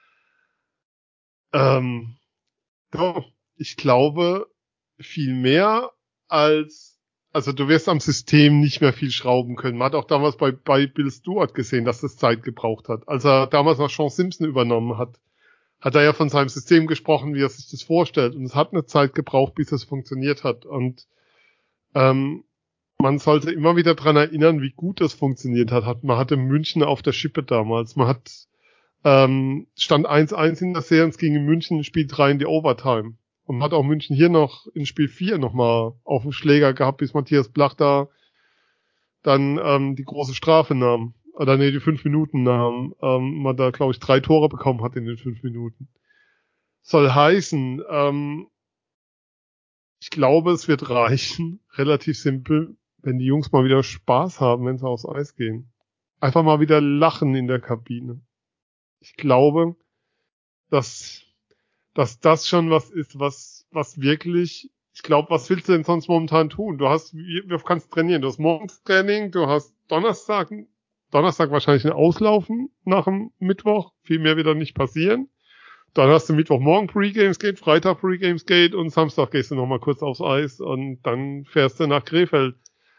Ähm, doch, ich glaube, viel mehr als, also du wirst am System nicht mehr viel schrauben können. Man hat auch damals bei, bei Bill Stewart gesehen, dass das Zeit gebraucht hat. Als er damals noch Sean Simpson übernommen hat, hat er ja von seinem System gesprochen, wie er sich das vorstellt. Und es hat eine Zeit gebraucht, bis es funktioniert hat. Und ähm, man sollte immer wieder dran erinnern, wie gut das funktioniert hat. Man hatte München auf der Schippe damals. Man hat ähm, stand eins eins in der Serie und es ging in München in Spiel drei in die Overtime. Und man hat auch München hier noch in Spiel vier nochmal auf dem Schläger gehabt, bis Matthias Blach da dann ähm, die große Strafe nahm. Oder nee, die fünf Minuten nahm. Ähm, man da, glaube ich, drei Tore bekommen hat in den fünf Minuten. Soll heißen, ähm, ich glaube, es wird reichen, relativ simpel, wenn die Jungs mal wieder Spaß haben, wenn sie aufs Eis gehen. Einfach mal wieder lachen in der Kabine. Ich glaube, dass, dass das schon was ist, was, was wirklich, ich glaube, was willst du denn sonst momentan tun? Du hast, wie, wie kannst trainieren? Du hast morgens Training, du hast Donnerstag, Donnerstag wahrscheinlich ein Auslaufen nach dem Mittwoch, viel mehr wird dann nicht passieren. Dann hast du Mittwochmorgen Pre-Games Gate, Freitag Pre-Games Gate und Samstag gehst du nochmal kurz aufs Eis und dann fährst du nach Krefeld.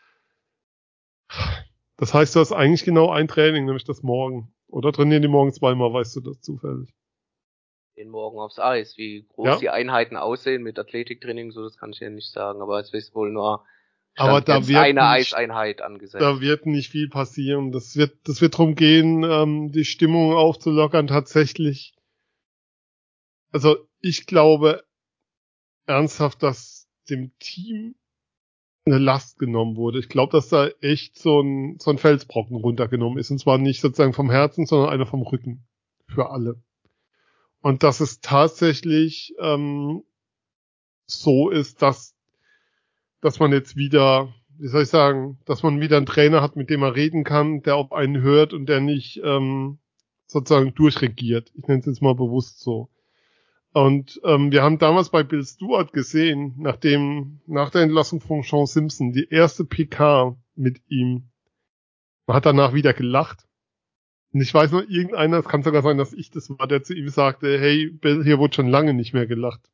Das heißt, du hast eigentlich genau ein Training, nämlich das morgen. Oder trainieren die morgen zweimal, weißt du das zufällig? den morgen aufs Eis. Wie groß Ja. die Einheiten aussehen mit Athletiktraining, so das kann ich ja nicht sagen. Aber es ist wohl nur Aber da wird eine nicht, Eiseinheit angesetzt. Da wird nicht viel passieren. Das wird, das wird drum gehen, ähm, die Stimmung aufzulockern tatsächlich. Also ich glaube ernsthaft, dass dem Team eine Last genommen wurde. Ich glaube, dass da echt so ein, so ein Felsbrocken runtergenommen ist. Und zwar nicht sozusagen vom Herzen, sondern einer vom Rücken. Für alle. Und dass es tatsächlich ähm, so ist, dass, dass man jetzt wieder, wie soll ich sagen, dass man wieder einen Trainer hat, mit dem er reden kann, der auf einen hört und der nicht ähm, sozusagen durchregiert. Ich nenne es jetzt mal bewusst so. Und ähm, wir haben damals bei Bill Stewart gesehen, nachdem nach der Entlassung von Sean Simpson, die erste P K mit ihm, man hat danach wieder gelacht. Und ich weiß noch, irgendeiner, es kann sogar sein, dass ich das war, der zu ihm sagte, hey, Bill, hier wurde schon lange nicht mehr gelacht.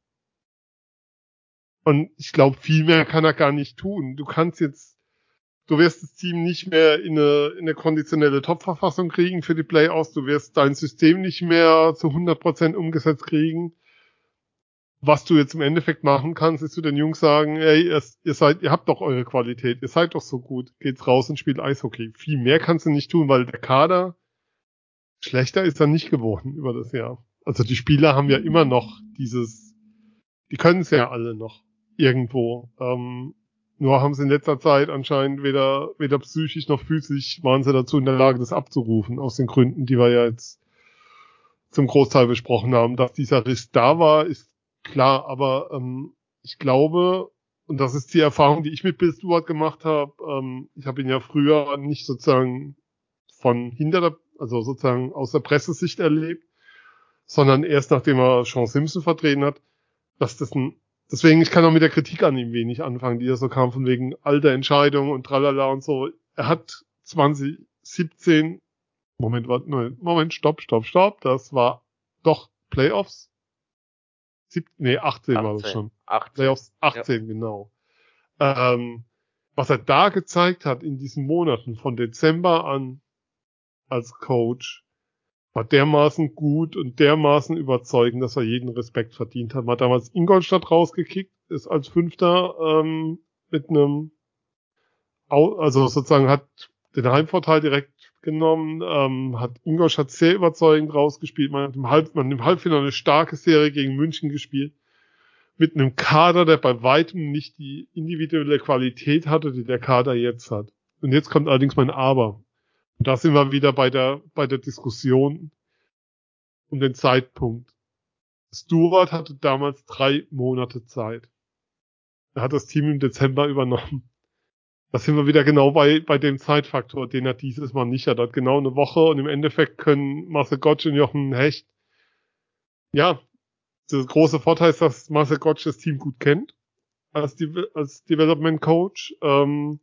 Und ich glaube, viel mehr kann er gar nicht tun. Du kannst jetzt, du wirst das Team nicht mehr in eine, in eine konditionelle Top-Verfassung kriegen für die Playoffs. Du wirst dein System nicht mehr zu hundert Prozent umgesetzt kriegen. Was du jetzt im Endeffekt machen kannst, ist zu den Jungs sagen, ey, ihr, ihr seid, ihr habt doch eure Qualität, ihr seid doch so gut, geht's raus und spielt Eishockey. Viel mehr kannst du nicht tun, weil der Kader schlechter ist er nicht geworden über das Jahr. Also die Spieler haben ja immer noch dieses, die können es ja alle noch irgendwo. Ähm, nur haben sie in letzter Zeit anscheinend weder, weder psychisch noch physisch waren sie dazu in der Lage, das abzurufen, aus den Gründen, die wir ja jetzt zum Großteil besprochen haben. Dass dieser Riss da war, ist klar, aber ähm, ich glaube, und das ist die Erfahrung, die ich mit Bill Stewart gemacht habe, ähm, ich habe ihn ja früher nicht sozusagen von hinter der, also sozusagen aus der Pressesicht erlebt, sondern erst nachdem er Sean Simpson vertreten hat, dass das ein, deswegen, ich kann auch mit der Kritik an ihm wenig anfangen, die ja so kam von wegen alter Entscheidung und tralala und so. Er hat zwanzig siebzehn, Moment, warte, nein, Moment, stopp, stopp, stopp, das war doch Playoffs. Sieb, nee, achtzehn war das schon. achtzehn. Playoffs achtzehn, ja. Genau. Ähm, was er da gezeigt hat in diesen Monaten von Dezember an als Coach, war dermaßen gut und dermaßen überzeugend, dass er jeden Respekt verdient hat. Man hat damals Ingolstadt rausgekickt, ist als Fünfter ähm, mit einem, also sozusagen hat den Heimvorteil direkt genommen, ähm, hat Ingolstadt sehr überzeugend rausgespielt. Man hat im, Halb, man hat im Halbfinale eine starke Serie gegen München gespielt. Mit einem Kader, der bei weitem nicht die individuelle Qualität hatte, die der Kader jetzt hat. Und jetzt kommt allerdings mein Aber. Und da sind wir wieder bei der, bei der Diskussion um den Zeitpunkt. Stewart hatte damals drei Monate Zeit. Er hat das Team im Dezember übernommen. Da sind wir wieder genau bei, bei dem Zeitfaktor, den er dieses Mal nicht hat. Er hat genau eine Woche und im Endeffekt können Marcel Gottsch und Jochen Hecht, ja, der große Vorteil ist, dass Marcel Gottsch das Team gut kennt, als, De- als Development Coach, ähm,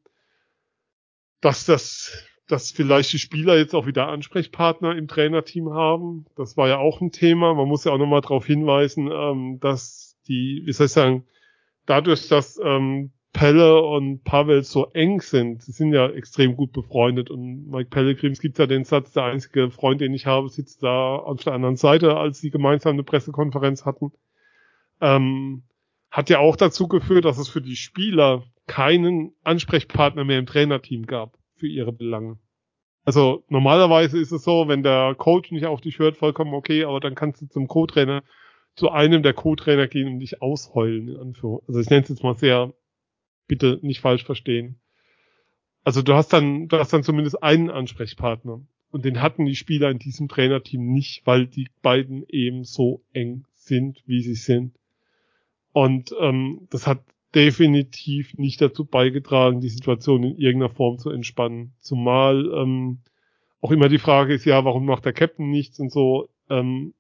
dass das, dass vielleicht die Spieler jetzt auch wieder Ansprechpartner im Trainerteam haben. Das war ja auch ein Thema. Man muss ja auch nochmal darauf hinweisen, ähm, dass die, wie soll ich sagen, dadurch, dass ähm, Pelle und Pavel so eng sind, sie sind ja extrem gut befreundet und Mike Pellegrims gibt ja den Satz, der einzige Freund, den ich habe, sitzt da auf der anderen Seite, als sie gemeinsam eine Pressekonferenz hatten, ähm, hat ja auch dazu geführt, dass es für die Spieler keinen Ansprechpartner mehr im Trainerteam gab für ihre Belange. Also normalerweise ist es so, wenn der Coach nicht auf dich hört, vollkommen okay, aber dann kannst du zum Co-Trainer, zu einem der Co-Trainer gehen und dich ausheulen, in Anführungszeichen. Also ich nenne es jetzt mal sehr, bitte nicht falsch verstehen. Also du hast dann, du hast dann zumindest einen Ansprechpartner. Und den hatten die Spieler in diesem Trainerteam nicht, weil die beiden eben so eng sind, wie sie sind. Und ähm, das hat definitiv nicht dazu beigetragen, die Situation in irgendeiner Form zu entspannen. Zumal ähm, auch immer die Frage ist, ja, warum macht der Captain nichts und so. Ähm,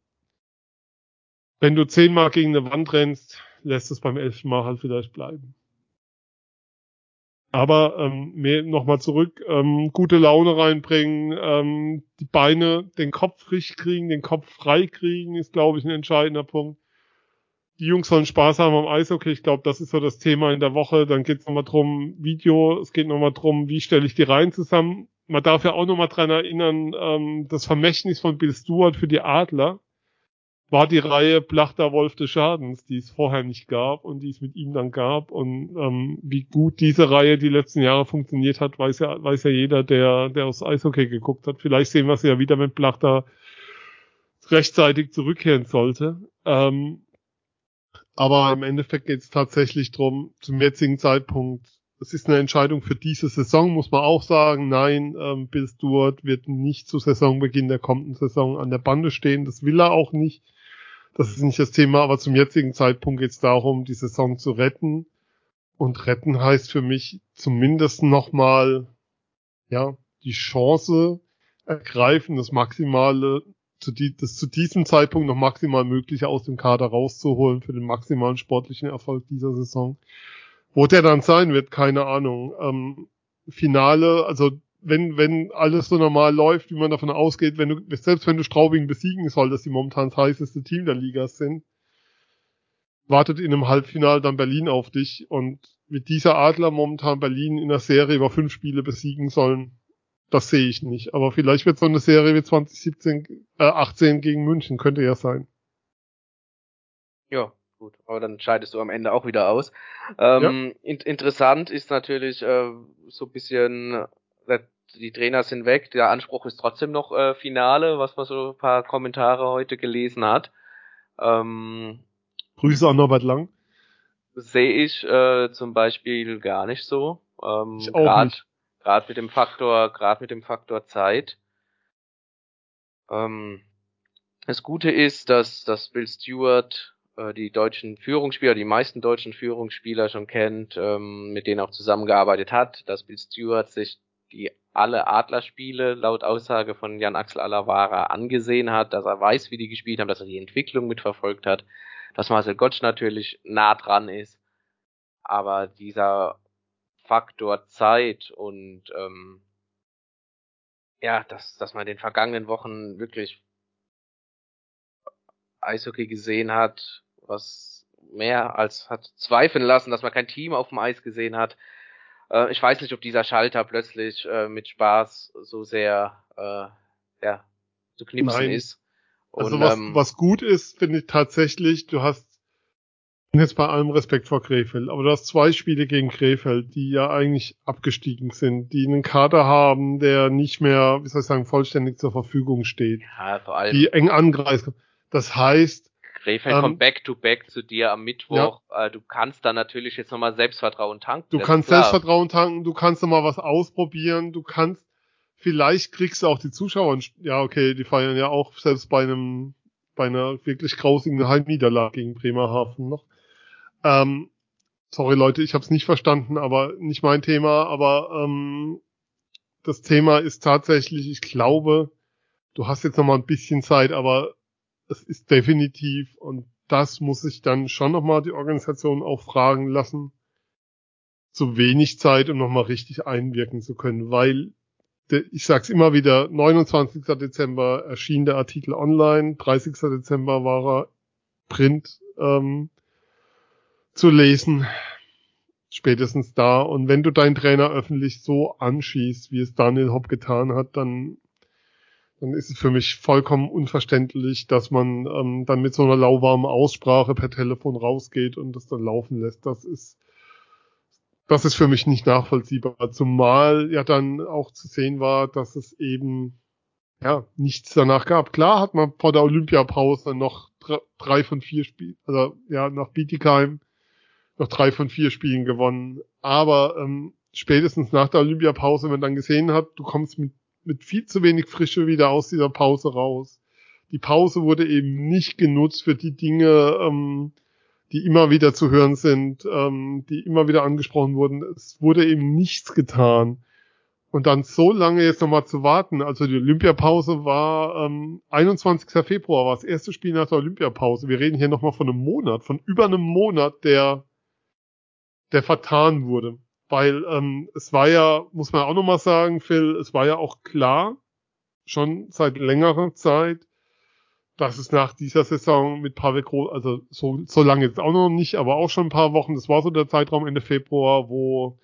wenn du zehnmal gegen eine Wand rennst, lässt es beim elften Mal halt vielleicht bleiben. Aber ähm, mehr nochmal zurück, ähm, gute Laune reinbringen, ähm, die Beine, den Kopf frisch kriegen, den Kopf frei kriegen, ist, glaube ich, ein entscheidender Punkt. Die Jungs sollen Spaß haben am Eishockey. Ich glaube, das ist so das Thema in der Woche. Dann geht es nochmal drum, Video, es geht nochmal drum, wie stelle ich die Reihen zusammen. Man darf ja auch nochmal dran erinnern, ähm, das Vermächtnis von Bill Stewart für die Adler. war die Reihe Plachter Wolf des Schadens, die es vorher nicht gab und die es mit ihm dann gab. Und ähm, wie gut diese Reihe die letzten Jahre funktioniert hat, weiß ja, weiß ja jeder, der, der aufs Eishockey geguckt hat. Vielleicht sehen wir es ja wieder, wenn Plachter rechtzeitig zurückkehren sollte. Ähm, aber im Endeffekt geht es tatsächlich drum, zum jetzigen Zeitpunkt, es ist eine Entscheidung für diese Saison, muss man auch sagen. Nein, ähm, Bill Stewart wird nicht zu Saisonbeginn der kommenden Saison an der Bande stehen. Das will er auch nicht. Das ist nicht das Thema, aber zum jetzigen Zeitpunkt geht es darum, die Saison zu retten. Und retten heißt für mich zumindest nochmal, ja, die Chance ergreifen, das Maximale, zu die, das zu diesem Zeitpunkt noch maximal Mögliche aus dem Kader rauszuholen für den maximalen sportlichen Erfolg dieser Saison. Wo der dann sein wird, keine Ahnung. Ähm, Finale, also wenn wenn alles so normal läuft, wie man davon ausgeht, wenn du selbst wenn du Straubing besiegen solltest, die momentan das heißeste Team der Liga sind, wartet in einem Halbfinale dann Berlin auf dich und mit dieser Adler momentan Berlin in der Serie über fünf Spiele besiegen sollen, das sehe ich nicht. Aber vielleicht wird so eine Serie wie zwanzig siebzehn, äh, achtzehn gegen München, könnte ja sein. Ja, gut, aber dann scheidest du am Ende auch wieder aus. Ja. Ähm, in, interessant ist natürlich äh, so ein bisschen, äh, die Trainer sind weg, der Anspruch ist trotzdem noch äh, Finale, was man so ein paar Kommentare heute gelesen hat. Ähm, Grüße an Norbert Lang. Sehe ich äh, zum Beispiel gar nicht so. Ähm, Ich auch grad, nicht. Gerade mit dem Faktor, gerade mit dem Faktor Zeit. Ähm, das Gute ist, dass, dass Bill Stewart äh, die deutschen Führungsspieler, die meisten deutschen Führungsspieler schon kennt, ähm, mit denen auch zusammengearbeitet hat, dass Bill Stewart sich die alle Adlerspiele laut Aussage von Jan-Axel Alavara angesehen hat, dass er weiß, wie die gespielt haben, dass er die Entwicklung mitverfolgt hat, dass Marcel Gottsch natürlich nah dran ist, aber dieser Faktor Zeit und ähm, ja, dass, dass man in den vergangenen Wochen wirklich Eishockey gesehen hat, was mehr als hat zweifeln lassen, dass man kein Team auf dem Eis gesehen hat. Äh, ich weiß nicht, ob dieser Schalter plötzlich äh, mit Spaß so sehr äh, ja, zu knipsen Nein. ist. Also Und was, ähm, was gut ist, finde ich tatsächlich, du hast, jetzt bei allem Respekt vor Krefeld, aber du hast zwei Spiele gegen Krefeld, die ja eigentlich abgestiegen sind, die einen Kader haben, der nicht mehr, wie soll ich sagen, vollständig zur Verfügung steht, ja, vor allem die eng angreifen. Das heißt, Krefeld ähm, kommt back-to-back zu dir am ja, Mittwoch. Äh, du kannst dann natürlich jetzt nochmal Selbstvertrauen tanken, du das ist kannst klar. Selbstvertrauen tanken, du kannst noch mal was ausprobieren, du kannst, vielleicht kriegst du auch die Zuschauer, ja okay, die feiern ja auch selbst bei einem, bei einer wirklich grausigen Heimniederlage gegen Bremerhaven noch. Ähm, sorry Leute, ich habe es nicht verstanden, aber nicht mein Thema, aber ähm, das Thema ist tatsächlich, ich glaube, du hast jetzt noch mal ein bisschen Zeit, aber es ist definitiv, und das muss sich dann schon noch mal die Organisation auch fragen lassen, zu wenig Zeit, um noch mal richtig einwirken zu können, weil de, ich sag's immer wieder, neunundzwanzigster Dezember erschien der Artikel online, dreißigster Dezember war er Print ähm, zu lesen. Spätestens da. Und wenn du deinen Trainer öffentlich so anschießt, wie es Daniel Hopp getan hat, dann, dann ist es für mich vollkommen unverständlich, dass man ähm, dann mit so einer lauwarmen Aussprache per Telefon rausgeht und das dann laufen lässt. Das ist, das ist für mich nicht nachvollziehbar. Zumal ja dann auch zu sehen war, dass es eben ja nichts danach gab. Klar hat man vor der Olympiapause noch drei von vier Spielen, also ja, nach Bietigheim noch drei von vier Spielen gewonnen. Aber ähm, spätestens nach der Olympiapause, wenn man dann gesehen hat, du kommst mit, mit viel zu wenig Frische wieder aus dieser Pause raus. Die Pause wurde eben nicht genutzt für die Dinge, ähm, die immer wieder zu hören sind, ähm, die immer wieder angesprochen wurden. Es wurde eben nichts getan. Und dann so lange jetzt nochmal zu warten, also die Olympiapause war ähm, einundzwanzigster Februar, war das erste Spiel nach der Olympiapause. Wir reden hier nochmal von einem Monat, von über einem Monat, der der vertan wurde. Weil ähm, es war ja, muss man auch nochmal sagen, Phil, es war ja auch klar, schon seit längerer Zeit, dass es nach dieser Saison mit Pavel Groß, also so, so lange jetzt auch noch nicht, aber auch schon ein paar Wochen, das war so der Zeitraum Ende Februar, wo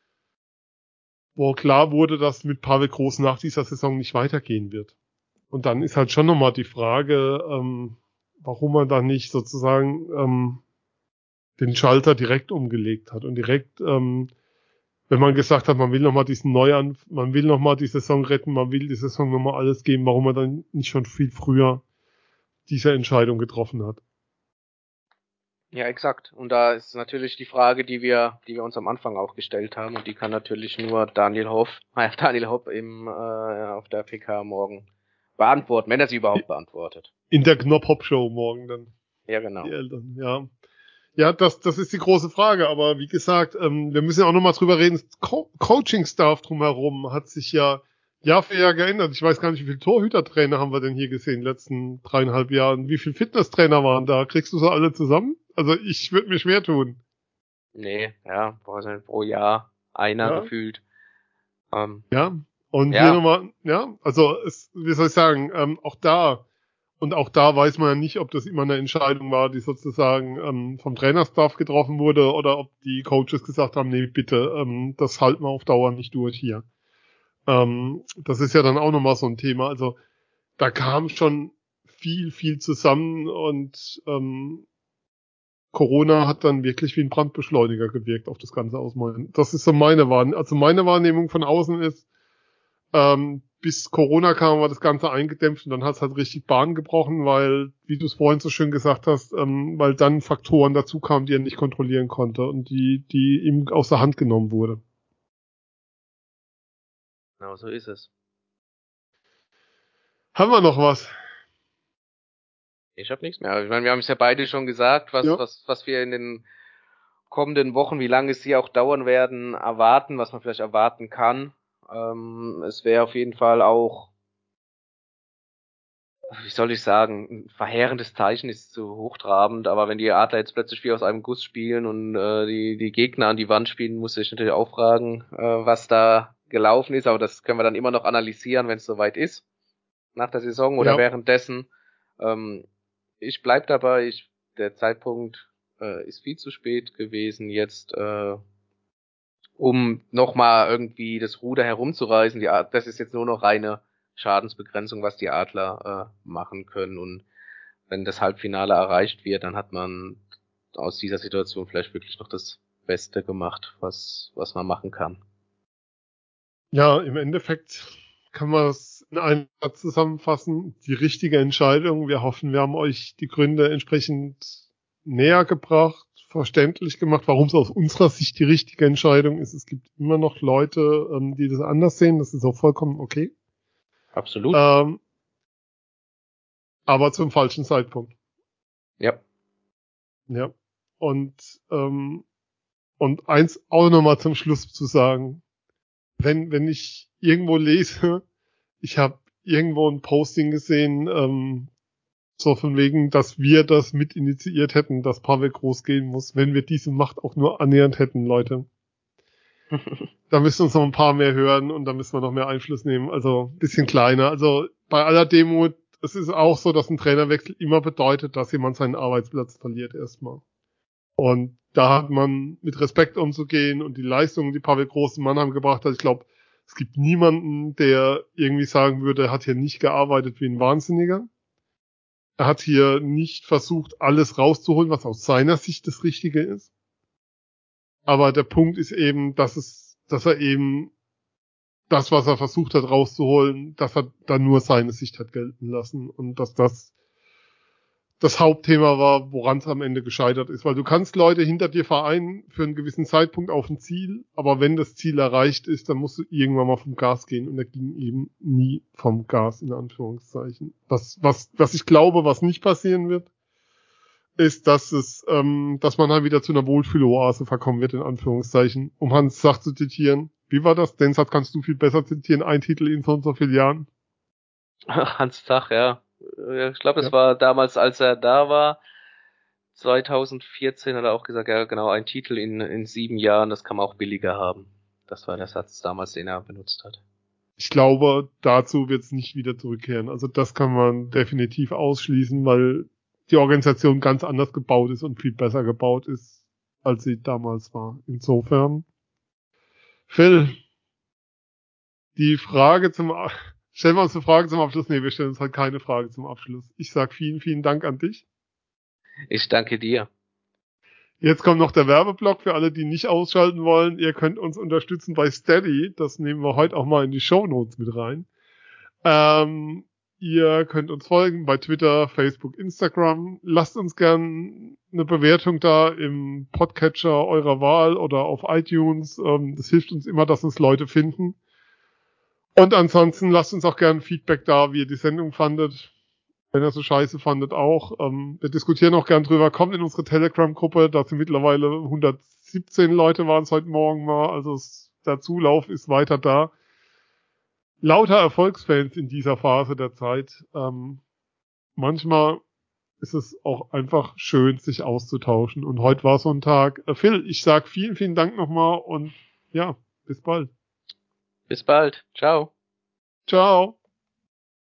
wo klar wurde, dass mit Pavel Groß nach dieser Saison nicht weitergehen wird. Und dann ist halt schon nochmal die Frage, ähm, warum man da nicht sozusagen ähm, den Schalter direkt umgelegt hat und direkt, ähm, wenn man gesagt hat, man will nochmal diesen Neuanfang, man will nochmal die Saison retten, man will die Saison nochmal alles geben, warum man dann nicht schon viel früher diese Entscheidung getroffen hat. Ja, exakt. Und da ist natürlich die Frage, die wir, die wir uns am Anfang auch gestellt haben, und die kann natürlich nur Daniel Hoff, äh, Daniel Hopp im, äh, auf der P K morgen beantworten, wenn er sie überhaupt beantwortet. In der Knopf-Hop-Show morgen dann. Ja, genau. Die Eltern, ja. Ja, das, das ist die große Frage, aber wie gesagt, ähm, wir müssen ja auch nochmal drüber reden, Co- Coaching-Staff drumherum hat sich ja Jahr für Jahr geändert. Ich weiß gar nicht, wie viele Torhütertrainer haben wir denn hier gesehen in den letzten dreieinhalb Jahren. Wie viele Fitnesstrainer waren da? Kriegst du sie alle zusammen? Also ich würde mir schwer tun. Nee, ja, pro Jahr einer Ja. gefühlt. Ähm, Ja, und ja. hier nochmal, ja, also es, wie soll ich sagen, ähm, auch da, und auch da weiß man ja nicht, ob das immer eine Entscheidung war, die sozusagen ähm, vom Trainerstaff getroffen wurde oder ob die Coaches gesagt haben, nee, bitte, ähm, das halten wir auf Dauer nicht durch hier. Ähm, das ist ja dann auch nochmal so ein Thema. Also da kam schon viel, viel zusammen und ähm, Corona hat dann wirklich wie ein Brandbeschleuniger gewirkt auf das ganze Ausmalen. Das ist so meine Wahrnehmung. Also meine Wahrnehmung von außen ist, ähm, bis Corona kam, war das Ganze eingedämpft und dann hat es halt richtig Bahn gebrochen, weil, wie du es vorhin so schön gesagt hast, ähm, weil dann Faktoren dazu kamen, die er nicht kontrollieren konnte und die, die ihm aus der Hand genommen wurde. Genau, so ist es. Haben wir noch was? Ich habe nichts mehr. Ich meine, wir haben es ja beide schon gesagt, was, Ja. was, was wir in den kommenden Wochen, wie lange sie auch dauern werden, erwarten, was man vielleicht erwarten kann. Ähm, es wäre auf jeden Fall auch, wie soll ich sagen, ein verheerendes Zeichen ist zu hochtrabend, aber wenn die Adler jetzt plötzlich wie aus einem Guss spielen und äh, die, die Gegner an die Wand spielen, muss ich natürlich auch fragen, äh, was da gelaufen ist, aber das können wir dann immer noch analysieren, wenn es soweit ist, nach der Saison oder Ja. währenddessen. Ähm, ich bleib dabei, ich, der Zeitpunkt äh, ist viel zu spät gewesen jetzt, äh, um nochmal irgendwie das Ruder herumzureißen. Die Ad- das ist jetzt nur noch reine Schadensbegrenzung, was die Adler äh, machen können. Und wenn das Halbfinale erreicht wird, dann hat man aus dieser Situation vielleicht wirklich noch das Beste gemacht, was, was man machen kann. Ja, im Endeffekt kann man es in einem Satz zusammenfassen. Die richtige Entscheidung. Wir hoffen, wir haben euch die Gründe entsprechend näher gebracht, verständlich gemacht, warum es aus unserer Sicht die richtige Entscheidung ist. Es gibt immer noch Leute, ähm, die das anders sehen. Das ist auch vollkommen okay. Absolut. Ähm, aber zum falschen Zeitpunkt. Ja. Ja. Und, ähm, und eins auch nochmal zum Schluss zu sagen. Wenn, wenn ich irgendwo lese, ich habe irgendwo ein Posting gesehen, ähm, so von wegen, dass wir das mit initiiert hätten, dass Pavel Groß gehen muss, wenn wir diese Macht auch nur annähernd hätten, Leute. Da müssen uns noch ein paar mehr hören und da müssen wir noch mehr Einfluss nehmen. Also ein bisschen kleiner. Also bei aller Demut, es ist auch so, dass ein Trainerwechsel immer bedeutet, dass jemand seinen Arbeitsplatz verliert erstmal. Und da hat man mit Respekt umzugehen und die Leistungen, die Pavel Groß in Mannheim gebracht hat, ich glaube, es gibt niemanden, der irgendwie sagen würde, er hat hier nicht gearbeitet wie ein Wahnsinniger. Er hat hier nicht versucht, alles rauszuholen, was aus seiner Sicht das Richtige ist. Aber der Punkt ist eben, dass es, dass er eben das, was er versucht hat rauszuholen, dass er dann nur seine Sicht hat gelten lassen und dass das das Hauptthema war, woran es am Ende gescheitert ist. Weil du kannst Leute hinter dir vereinen für einen gewissen Zeitpunkt auf ein Ziel, aber wenn das Ziel erreicht ist, dann musst du irgendwann mal vom Gas gehen und er ging eben nie vom Gas, in Anführungszeichen. Was, was, was ich glaube, was nicht passieren wird, ist, dass es, ähm, dass man halt wieder zu einer Wohlfühloase verkommen wird, in Anführungszeichen, um Hans Sach zu zitieren. Wie war das? Den Satz kannst du viel besser zitieren, ein Titel in so und so vielen Jahren. Hans Zach, ja. Ich glaube, es Ja. war damals, als er da war, zwanzig vierzehn hat er auch gesagt, ja genau, ein Titel in, in sieben Jahren, das kann man auch billiger haben. Das war der Satz damals, den er benutzt hat. Ich glaube, dazu wird es nicht wieder zurückkehren. Also das kann man definitiv ausschließen, weil die Organisation ganz anders gebaut ist und viel besser gebaut ist, als sie damals war. Insofern, Phil, die Frage zum, stellen wir uns eine Frage zum Abschluss. Nee, wir stellen uns halt keine Frage zum Abschluss. Ich sag vielen, vielen Dank an dich. Ich danke dir. Jetzt kommt noch der Werbeblock für alle, die nicht ausschalten wollen. Ihr könnt uns unterstützen bei Steady. Das nehmen wir heute auch mal in die Shownotes mit rein. Ähm, ihr könnt uns folgen bei Twitter, Facebook, Instagram. Lasst uns gern eine Bewertung da im Podcatcher eurer Wahl oder auf iTunes. Ähm, das hilft uns immer, dass uns Leute finden. Und ansonsten lasst uns auch gern Feedback da, wie ihr die Sendung fandet. Wenn ihr so scheiße fandet auch. Ähm, wir diskutieren auch gern drüber. Kommt in unsere Telegram-Gruppe. Da sind mittlerweile hundertsiebzehn Leute waren es heute Morgen mal. Also es, der Zulauf ist weiter da. Lauter Erfolgsfans in dieser Phase der Zeit. Ähm, manchmal ist es auch einfach schön, sich auszutauschen. Und heute war so ein Tag. Äh, Phil, ich sag vielen, vielen Dank nochmal und ja, bis bald. Bis bald. Ciao. Ciao.